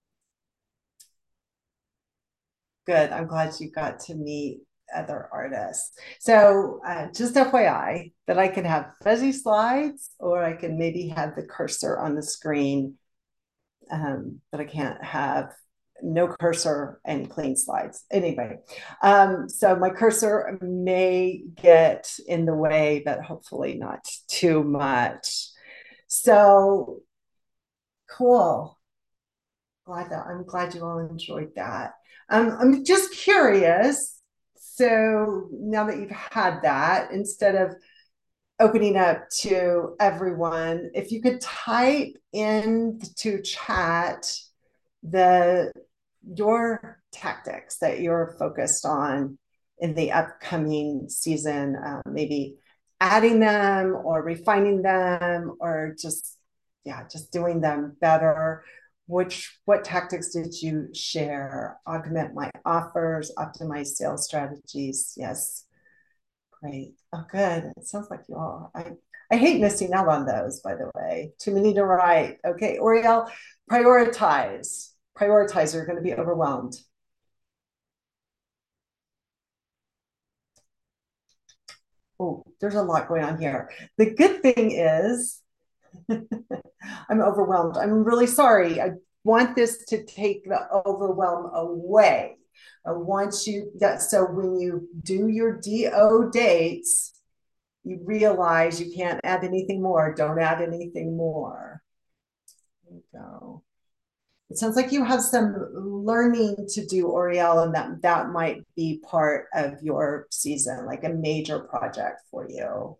Good. I'm glad you got to meet other artists. So uh, just F Y I that I can have fuzzy slides, or I can maybe have the cursor on the screen, um, but I can't have no cursor and clean slides. Anyway, um, so my cursor may get in the way, but hopefully not too much. So cool. glad that I'm glad you all enjoyed that. Um, I'm just curious. So now that you've had that, instead of opening up to everyone, if you could type into chat the your tactics that you're focused on in the upcoming season, uh, maybe adding them or refining them, or just yeah, just doing them better. Which what tactics did you share? Augment my offers, optimize sales strategies. Yes, great. Oh, good. It sounds like you all. I I hate missing out on those, by the way. Too many to write. Okay, Oriel, prioritize. Prioritize. You're going to be overwhelmed. Oh, there's a lot going on here. The good thing is, I'm overwhelmed. I'm really sorry. I want this to take the overwhelm away. I want you that so when you do your D O dates, you realize you can't add anything more. Don't add anything more. There you go. It sounds like you have some learning to do, Oriel, and that that might be part of your season, like a major project for you.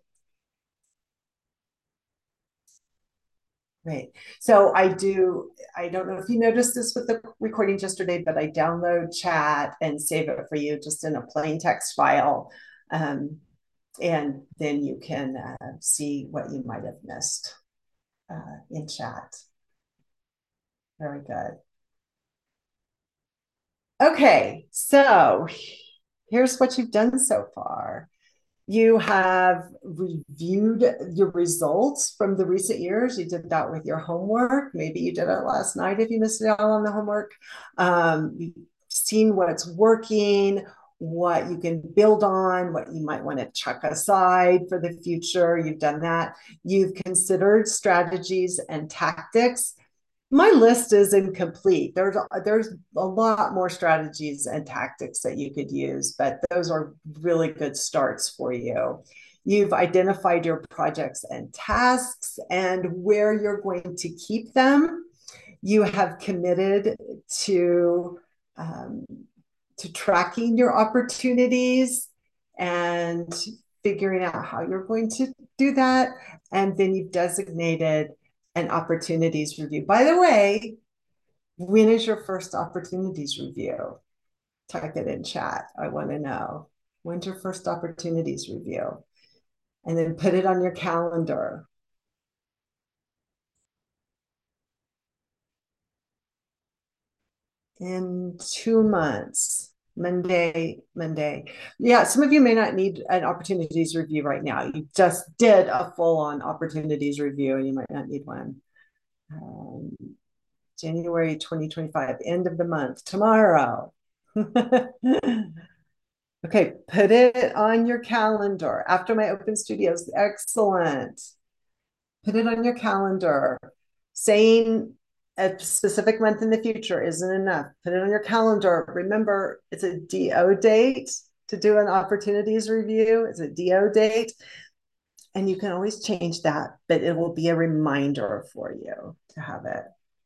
Great. So I do, I don't know if you noticed this with the recordings yesterday, but I download chat and save it for you just in a plain text file. Um, and then you can uh, see what you might have missed uh, in chat. Very good. Okay, so here's what you've done so far. You have reviewed your results from the recent years. You did that with your homework. Maybe you did it last night if you missed it out on the homework. Um, you've seen what's working, what you can build on, what you might want to chuck aside for the future. You've done that. You've considered strategies and tactics. My list is incomplete. There's there's a lot more strategies and tactics that you could use, but those are really good starts for you. You've identified your projects and tasks and where you're going to keep them. You have committed to um, to tracking your opportunities and figuring out how you're going to do that. And then you've designated an opportunities review. By the way, when is your first opportunities review? Type it in chat. I want to know. When's your first opportunities review? And then put it on your calendar. In two months. Monday, Monday. Yeah, some of you may not need an opportunities review right now. You just did a full-on opportunities review and you might not need one. Um, January twenty twenty-five, end of the month, tomorrow. Okay, put it on your calendar. After my open studios, excellent. Put it on your calendar. Saying a specific month in the future isn't enough. Put it on your calendar. Remember, it's a D O date to do an opportunities review. It's a D O date. And you can always change that, but it will be a reminder for you to have it.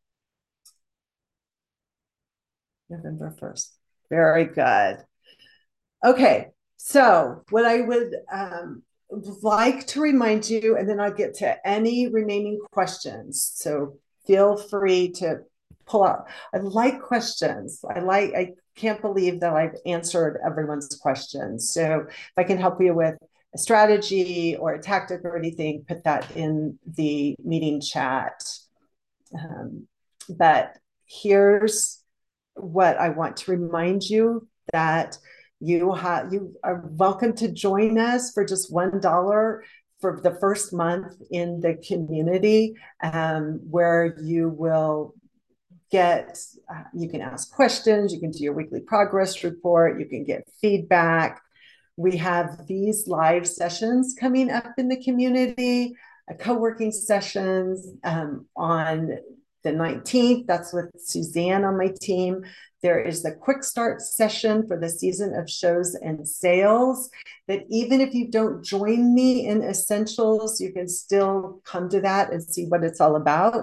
November first. Very good. Okay, so what I would um, like to remind you, and then I'll get to any remaining questions. So feel free to pull out. I like questions. I like, I can't believe that I've answered everyone's questions. So if I can help you with a strategy or a tactic or anything, put that in the meeting chat. Um, but here's what I want to remind you, that you have you are welcome to join us for just one dollar for the first month in the community, um, where you will get uh, you can ask questions, you can do your weekly progress report, you can get feedback. We have these live sessions coming up in the community, uh, co-working sessions um, on the nineteenth. That's with Suzanne on my team. There is the quick start session for the season of shows and sales, that even if you don't join me in Essentials, you can still come to that and see what it's all about.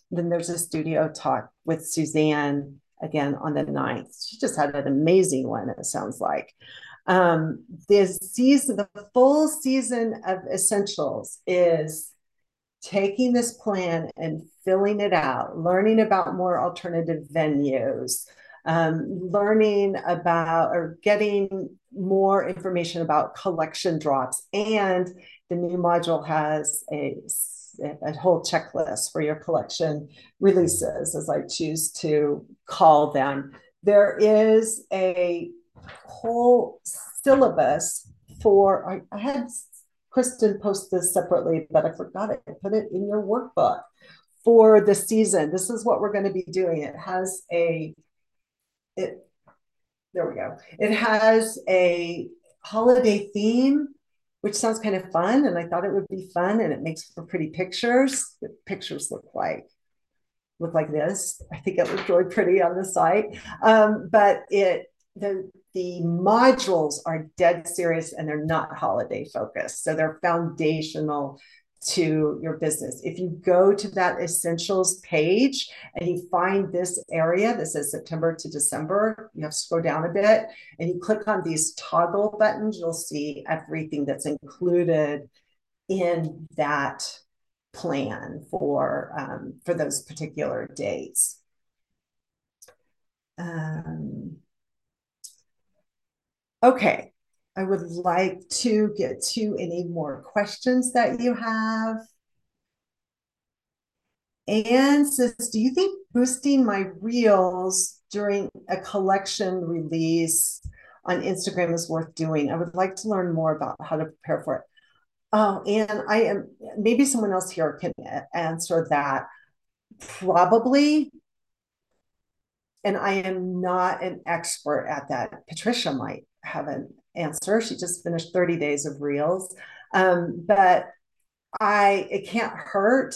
Then there's a studio talk with Suzanne again on the ninth. She just had an amazing one, it sounds like. Um, this season, the full season of Essentials is taking this plan and filling it out, learning about more alternative venues, um, learning about or getting more information about collection drops. And the new module has a, a whole checklist for your collection releases, as I choose to call them. There is a whole syllabus for, I, I had Kristen post this separately, but I forgot it. I put it in your workbook for the season. This is what we're going to be doing. It has a, it, there we go. It has a holiday theme, which sounds kind of fun. And I thought it would be fun, and it makes for pretty pictures. The pictures look like, look like this. I think it looked really pretty on the site. Um, but it, the, the modules are dead serious, and they're not holiday focused. So they're foundational to your business. If you go to that Essentials page and you find this area that says September to December, you have to scroll down a bit and you click on these toggle buttons, you'll see everything that's included in that plan for, um, for those particular dates. Um, okay. I would like to get to any more questions that you have. Anne says, do you think boosting my reels during a collection release on Instagram is worth doing? I would like to learn more about how to prepare for it. Oh, and I am, maybe someone else here can answer that. Probably. And I am not an expert at that. Patricia might have an answer. She just finished thirty days of reels. Um, but I, it can't hurt.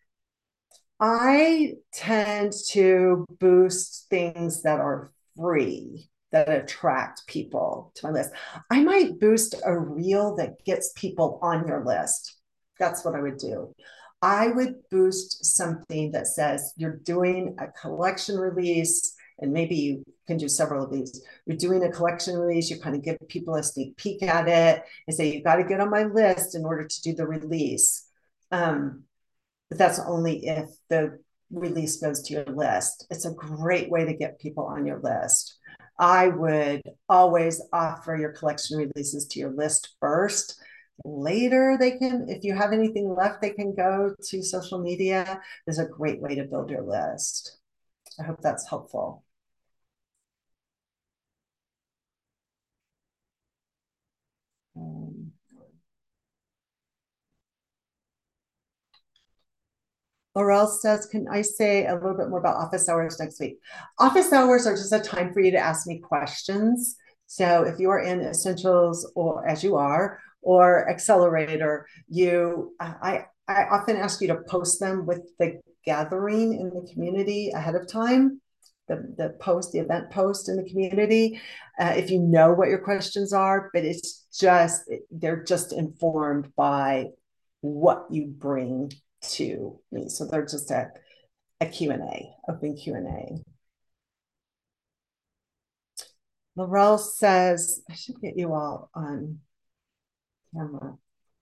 I tend to boost things that are free, that attract people to my list. I might boost a reel that gets people on your list. That's what I would do. I would boost something that says you're doing a collection release, and maybe you can do several of these. You're doing a collection release, you kind of give people a sneak peek at it and say, you got to get on my list in order to do the release. Um, but that's only if the release goes to your list. It's a great way to get people on your list. I would always offer your collection releases to your list first. Later, they can, if you have anything left, they can go to social media. There's a great way to build your list. I hope that's helpful. Um, Laurel says, can I say a little bit more about office hours next week? Office hours are just a time for you to ask me questions. So if you are in Essentials, or as you are, or Accelerator, you, I, I often ask you to post them with the gathering in the community ahead of time, the, the post, the event post in the community, uh, if you know what your questions are, but it's just, they're just informed by what you bring to me. So they're just a, a Q and A, open Q and A. Laurel says, I should get you all on camera.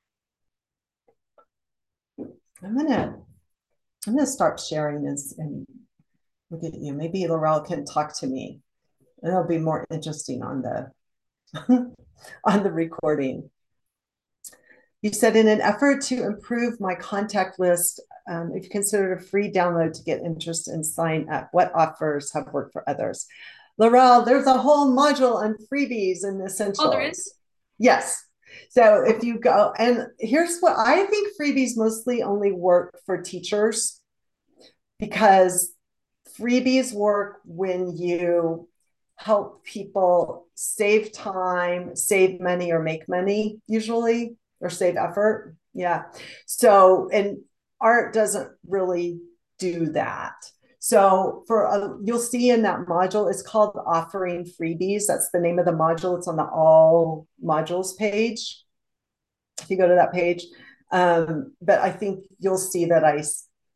I'm gonna, I'm gonna start sharing this and look at you. Maybe Laurel can talk to me. It'll be more interesting on the on the recording. You said, in an effort to improve my contact list, um, if you considered a free download to get interest and sign up, what offers have worked for others? Laurel, there's a whole module on freebies in Essentials. Oh, there is? Yes. So if you go, and here's what I think: freebies mostly only work for teachers, because freebies work when you help people save time, save money, or make money, usually, or save effort. Yeah. So, and art doesn't really do that. So for uh, you'll see in that module, it's called Offering Freebies. That's the name of the module. It's on the All Modules page, if you go to that page. Um, but I think you'll see that I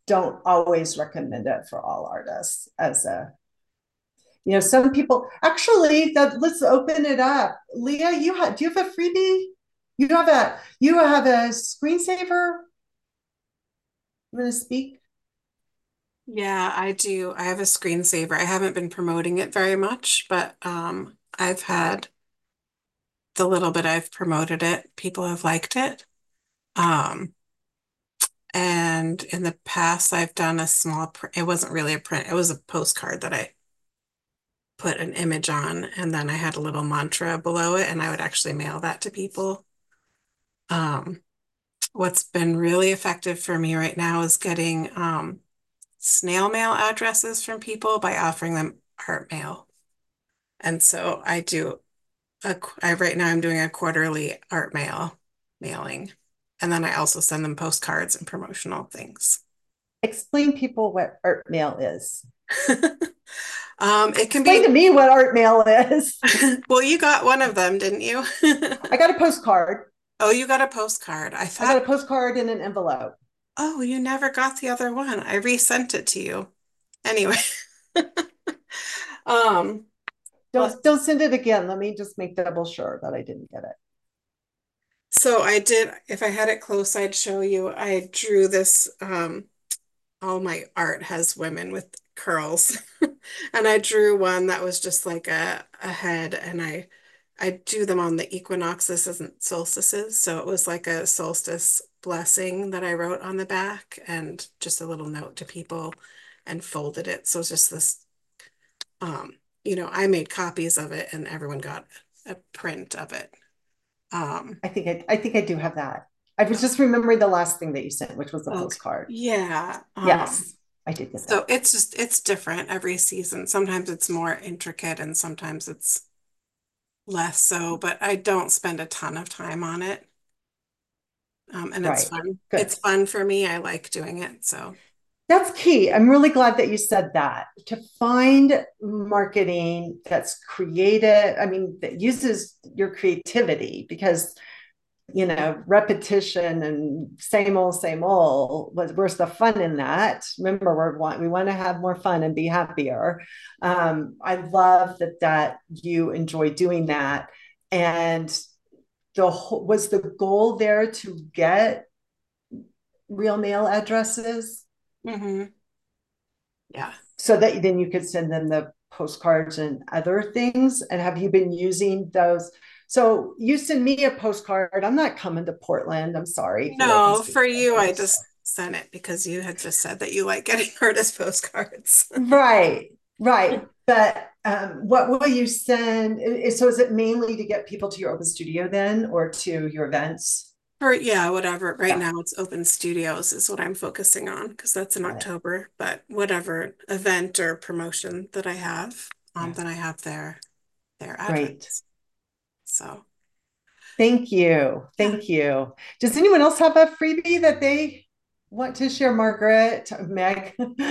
don't always recommend it for all artists as a, you know, some people actually that let's open it up. Leah, you have do you have a freebie? You have a you have a screensaver? You want to speak? Yeah, I do. I have a screensaver. I haven't been promoting it very much, but um, I've had the little bit I've promoted it, people have liked it. Um, and in the past, I've done a small print. It wasn't really a print. It was a postcard that I put an image on, and then I had a little mantra below it, and I would actually mail that to people. Um, what's been really effective for me right now is getting um, snail mail addresses from people by offering them art mail. And so I do a, I right now I'm doing a quarterly art mail mailing. And then I also send them postcards and promotional things. Explain people what art mail is. um, it can Explain be to me what art mail is. Well, you got one of them, didn't you? I got a postcard. Oh, you got a postcard. I I thought got a postcard in an envelope. Oh, you never got the other one. I resent it to you. Anyway. um Don't but, don't send it again. Let me just make double sure that I didn't get it. So I did, if I had it close, I'd show you. I drew this, um, all my art has women with curls. And I drew one that was just like a, a head, and I I do them on the equinoxes and solstices. So it was like a solstice blessing that I wrote on the back, and just a little note to people, and folded it. So it's just this, um, you know, I made copies of it and everyone got a print of it. Um, I think I, I think I do have that. I was just remembering the last thing that you sent, which was the okay. postcard. Yeah. Um, yes, I did get that. So it's just, it's different every season. Sometimes it's more intricate and sometimes it's less so, but I don't spend a ton of time on it. Um, and it's right. fun. Good. It's fun for me. I like doing it. So that's key. I'm really glad that you said that. To find marketing that's creative, I mean, that uses your creativity, because you know, repetition and same old, same old. Where's the fun in that? Remember, we're want we want to have more fun and be happier. Um, I love that that you enjoy doing that, and the was the goal there to get real mail addresses. mm-hmm. Yeah. So that then you could send them the postcards and other things. And have you been using those? So you send me a postcard. I'm not coming to Portland. I'm sorry. No, for you, I just sent it because you had just said that you like getting artist postcards. right, right. But um, what will you send? So is it mainly to get people to your open studio then, or to your events? Or yeah, whatever. Right yeah. now it's open studios is what I'm focusing on, because that's in Got October. It. But whatever event or promotion that I have, um, yeah. then I have their their address. Great. So thank you. Thank yeah. you. Does anyone else have a freebie that they want to share? Margaret, Meg.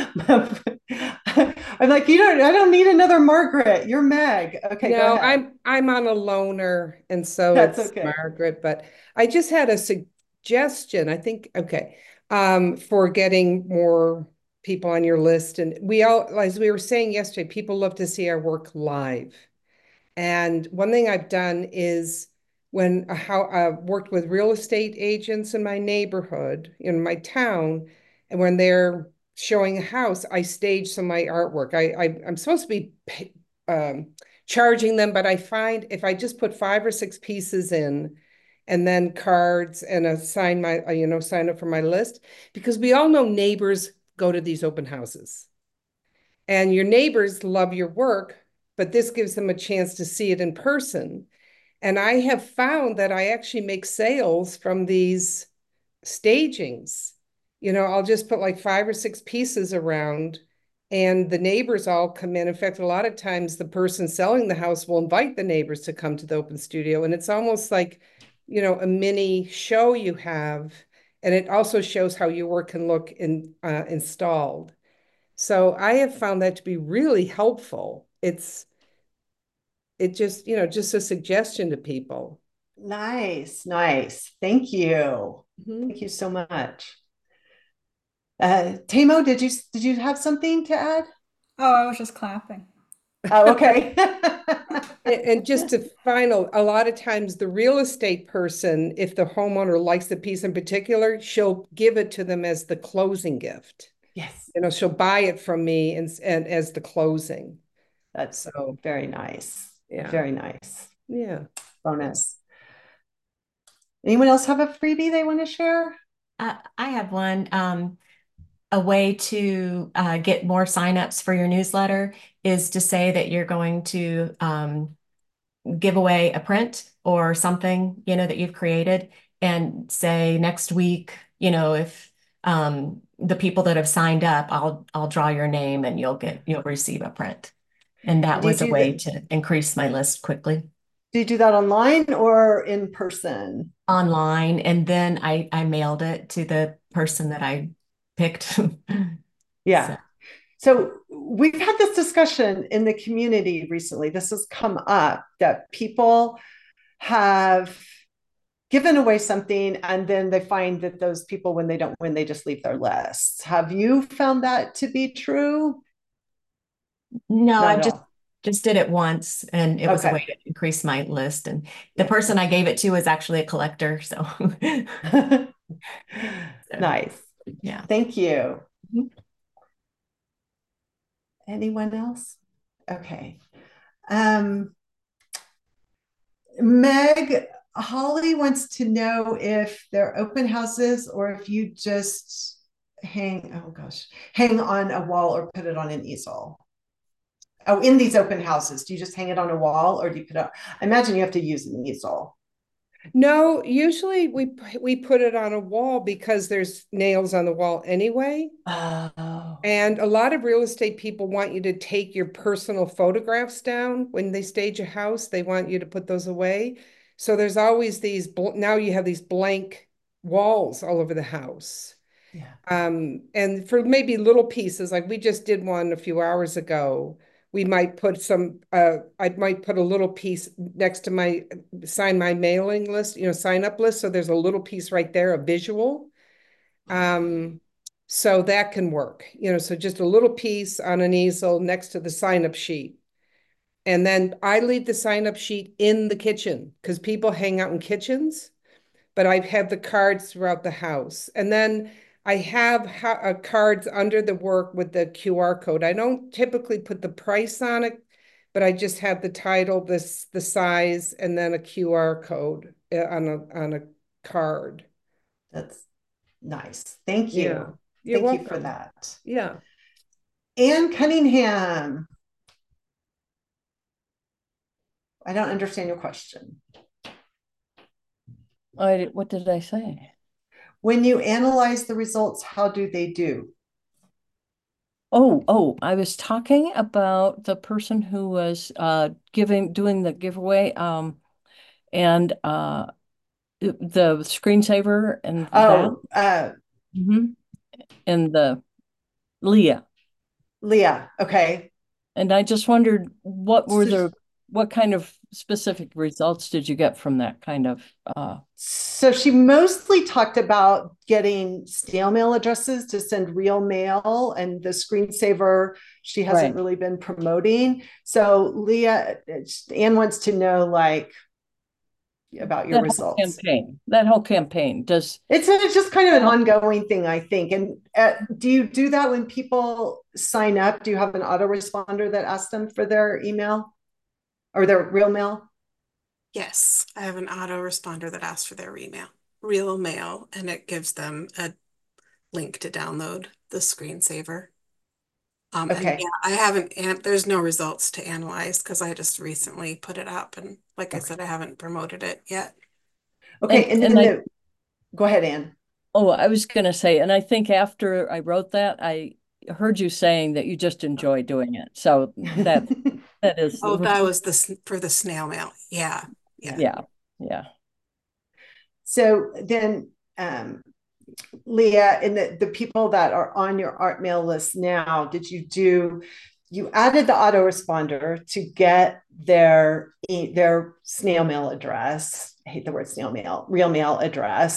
I'm like, you don't, I don't need another Margaret. You're Meg. Okay. No, go ahead. I'm I'm on a loner, and so That's it's okay. Margaret, but I just had a suggestion. I think, okay, um, for getting more people on your list. And we all, as we were saying yesterday, people love to see our work live. And one thing I've done is when how I've worked with real estate agents in my neighborhood, in my town, and when they're showing a house, I stage some of my artwork. I, I I'm supposed to be um, charging them, but I find if I just put five or six pieces in, and then cards and assign my you know sign up for my list, because we all know neighbors go to these open houses, and your neighbors love your work, but this gives them a chance to see it in person. And I have found that I actually make sales from these stagings. You know, I'll just put like five or six pieces around, and the neighbors all come in. In fact, a lot of times the person selling the house will invite the neighbors to come to the open studio. And it's almost like, you know, a mini show you have. And it also shows how your work can look in, uh, installed. So I have found that to be really helpful. It's, it just, you know, just a suggestion to people. Nice, nice. Thank you. Mm-hmm. Thank you so much. Uh, Tamo, did you did you have something to add? Oh, I was just clapping. Oh, okay. And, and just to final, a lot of times the real estate person, if the homeowner likes the piece in particular, she'll give it to them as the closing gift. Yes. You know, she'll buy it from me and, and as the closing. That's so very nice. Yeah. Very nice. Yeah. Bonus. Anyone else have a freebie they want to share? Uh, I have one. Um, a way to uh, get more signups for your newsletter is to say that you're going to um, give away a print or something, you know, that you've created, and say next week, you know, if um, the people that have signed up, I'll I'll draw your name and you'll get you'll receive a print. And that was a way to increase my list quickly. Do you do that online or in person? Online, and then I I mailed it to the person that I picked. Yeah. So. so we've had this discussion in the community recently. This has come up that people have given away something and then they find that those people, when they don't win, they just leave their lists. Have you found that to be true? No, I just all. just did it once, and it was okay. a way to increase my list. And the person I gave it to is actually a collector. So, so nice. Yeah. Thank you. Mm-hmm. Anyone else? Okay. Um, Meg, Holly wants to know if they're open houses or if you just hang, oh gosh, hang on a wall or put it on an easel. Oh, in these open houses, do you just hang it on a wall or do you put it, I imagine you have to use an easel. No, usually we we put it on a wall because there's nails on the wall anyway. Oh. And a lot of real estate people want you to take your personal photographs down when they stage a house. They want you to put those away. So there's always these, now you have these blank walls all over the house. Yeah. Um, and for maybe little pieces, like we just did one a few hours ago, we might put some, uh, I might put a little piece next to my, sign my mailing list, you know, sign up list. So there's a little piece right there, a visual. Um, so that can work, you know, so just a little piece on an easel next to the sign up sheet. And then I leave the sign up sheet in the kitchen because people hang out in kitchens, but I have the cards throughout the house. And then I have ha uh, cards under the work with the Q R code. I don't typically put the price on it, but I just have the title, this, the size, and then a Q R code on a, on a card. That's nice. Thank you. Yeah. You're Thank welcome. you for that. Yeah. Anne Cunningham. I don't understand your question. I, what did I say? When you analyze the results, how do they do? Oh, oh, I was talking about the person who was uh, giving, doing the giveaway, um, and uh, the screensaver and oh, that. Uh, mm-hmm. And the Leah. Leah, okay. And I just wondered, what were the, what kind of specific results did you get from that kind of? Uh... So she mostly talked about getting snail mail addresses to send real mail, and the screensaver she hasn't right. really been promoting. So Leah, Anne wants to know like about your that results. Whole campaign. That whole campaign does. It's, it's just kind of an ongoing thing, I think. And uh, do you do that when people sign up? Do you have an autoresponder that asks them for their email or their real mail? Yes, I have an autoresponder that asks for their email, real mail, and it gives them a link to download the screensaver. Um, okay. And yeah, I haven't, and there's no results to analyze because I just recently put it up. And like okay. I said, I haven't promoted it yet. Okay. And, and, and I, the, go ahead, Anne. Oh, I was going to say, and I think after I wrote that, I heard you saying that you just enjoy doing it. So that, that is. Oh, that was the, for the snail mail. Yeah. Yeah. Yeah. Yeah. So then, um, Leah, and the, the people that are on your art mail list now, did you do, you added the autoresponder to get their, their snail mail address. I hate the word snail mail, real mail address.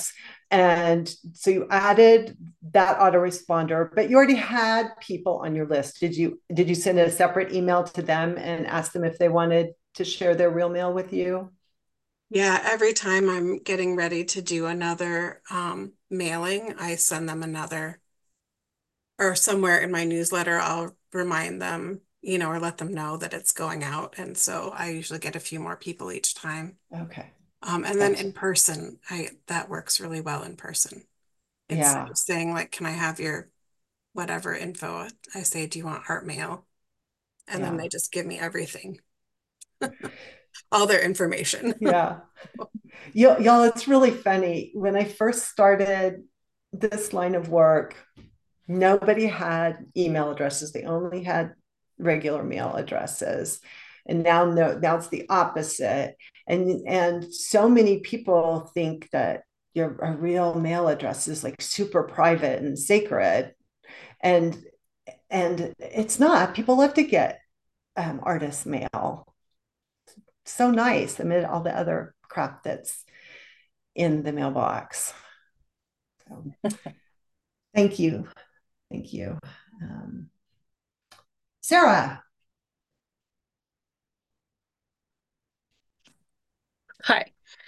And so you added that autoresponder, but you already had people on your list. Did you did you send a separate email to them and ask them if they wanted to share their real mail with you? Yeah, every time I'm getting ready to do another um, mailing, I send them another, or somewhere in my newsletter, I'll remind them, you know, or let them know that it's going out. And so I usually get a few more people each time. Okay. Um, and then in person, I that works really well in person. Instead Yeah. of saying like, can I have your whatever info? I say, do you want heart mail? And Yeah. then they just give me everything. All their information. Yeah. Y'all, it's really funny. When I first started this line of work, nobody had email addresses. They only had regular mail addresses. And now no, now it's the opposite. And and so many people think that your a real mail address is like super private and sacred. And and it's not. People love to get um, artist mail. So nice amid all the other crap that's in the mailbox. So, thank you. Thank you. Um, Sarah. Hi.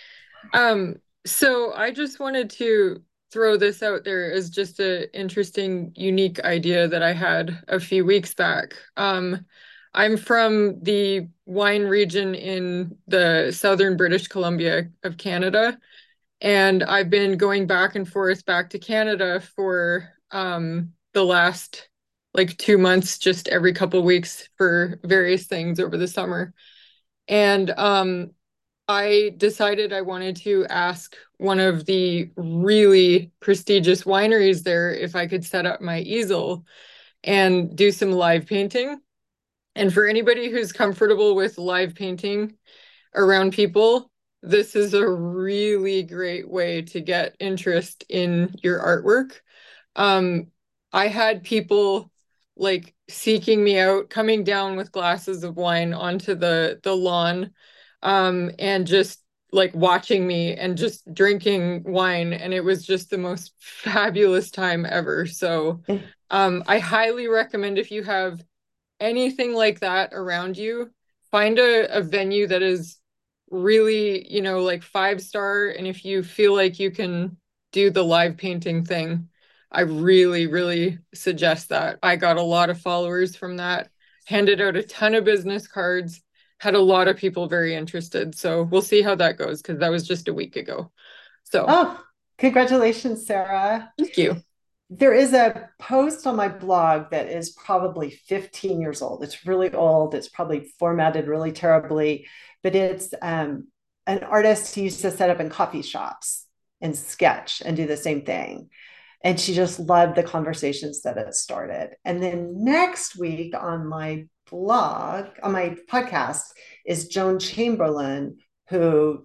Um, so I just wanted to throw this out there as just an interesting, unique idea that I had a few weeks back. Um, I'm from the wine region in the southern British Columbia of Canada, and I've been going back and forth back to Canada for um, the last like two months, just every couple of weeks for various things over the summer. And um, I decided I wanted to ask one of the really prestigious wineries there if I could set up my easel and do some live painting. And for anybody who's comfortable with live painting around people, this is a really great way to get interest in your artwork. Um, I had people like seeking me out, coming down with glasses of wine onto the the lawn, um, and just like watching me and just drinking wine, and it was just the most fabulous time ever. So um, I highly recommend, if you have anything like that around you, find a, a venue that is really, you know, like five star. And if you feel like you can do the live painting thing, I really, really suggest that. I got a lot of followers from that, handed out a ton of business cards, had a lot of people very interested. So we'll see how that goes, because that was just a week ago. So, oh, congratulations, Sarah. Thank you. There is a post on my blog that is probably fifteen years old. It's really old. It's probably formatted really terribly, but it's um, an artist who used to set up in coffee shops and sketch and do the same thing. And she just loved the conversations that it started. And then next week on my blog, on my podcast, is Joan Chamberlain, who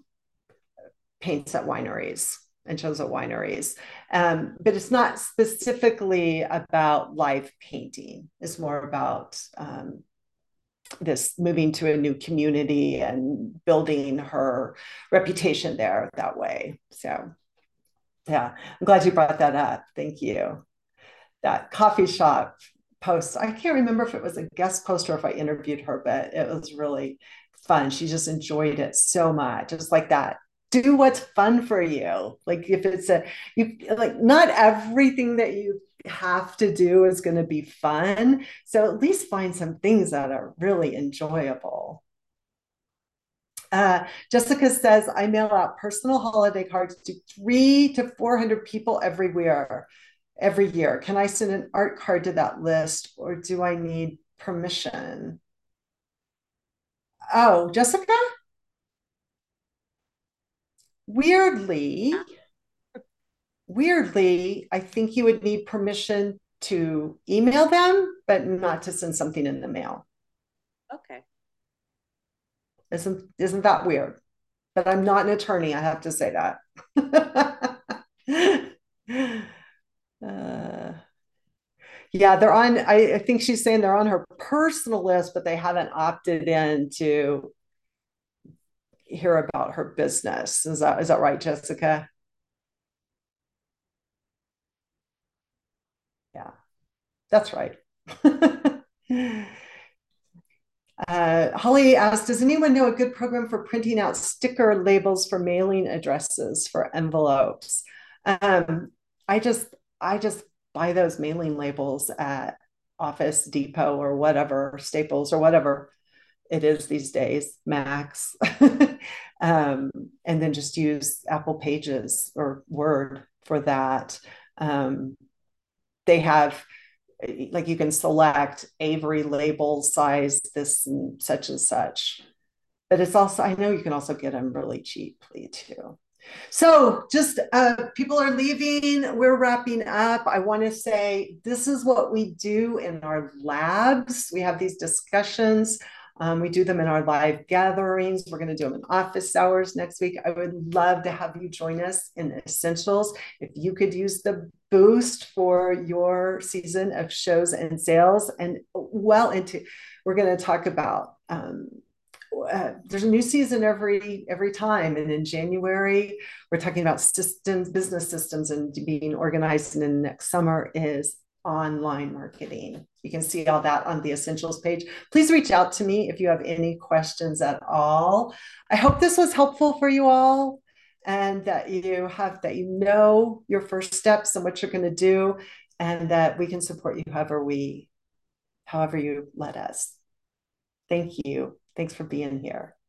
paints at wineries and shows at wineries. Um, but it's not specifically about live painting. It's more about um, this moving to a new community and building her reputation there that way. So yeah, I'm glad you brought that up. Thank you. That coffee shop post, I can't remember if it was a guest post or if I interviewed her, but it was really fun. She just enjoyed it so much. It's like that. Do what's fun for you. Like if it's a, you like not everything that you have to do is going to be fun. So at least find some things that are really enjoyable. Uh, Jessica says, I mail out personal holiday cards to three to four hundred people everywhere, every year. Can I send an art card to that list, or do I need permission? Oh, Jessica? Weirdly, weirdly, I think you would need permission to email them, but not to send something in the mail. Okay. Isn't isn't that weird? But I'm not an attorney, I have to say that. uh, yeah, they're on, I, I think she's saying they're on her personal list, but they haven't opted in to hear about her business. Is that is that right, Jessica? That's right. Uh, Holly asked, does anyone know a good program for printing out sticker labels for mailing addresses for envelopes? Um, I just, I just buy those mailing labels at Office Depot or whatever, Staples or whatever it is these days, Max, um, and then just use Apple Pages or Word for that. Um, they have, like, you can select Avery label size, this and such and such. But it's also, I know you can also get them really cheaply too. So just uh, people are leaving. We're wrapping up. I want to say this is what we do in our labs. We have these discussions. Um, we do them in our live gatherings. We're going to do them in office hours next week. I would love to have you join us in Essentials. If you could use the boost for your season of shows and sales, and well into, we're going to talk about um, Uh, there's a new season every every time, and in January we're talking about systems, business systems, and being organized. And then next summer is online marketing. You can see all that on the Essentials page. Please reach out to me if you have any questions at all. I hope this was helpful for you all, and that you have that you know your first steps and what you're going to do, and that we can support you however we however you let us. Thank you. Thanks for being here.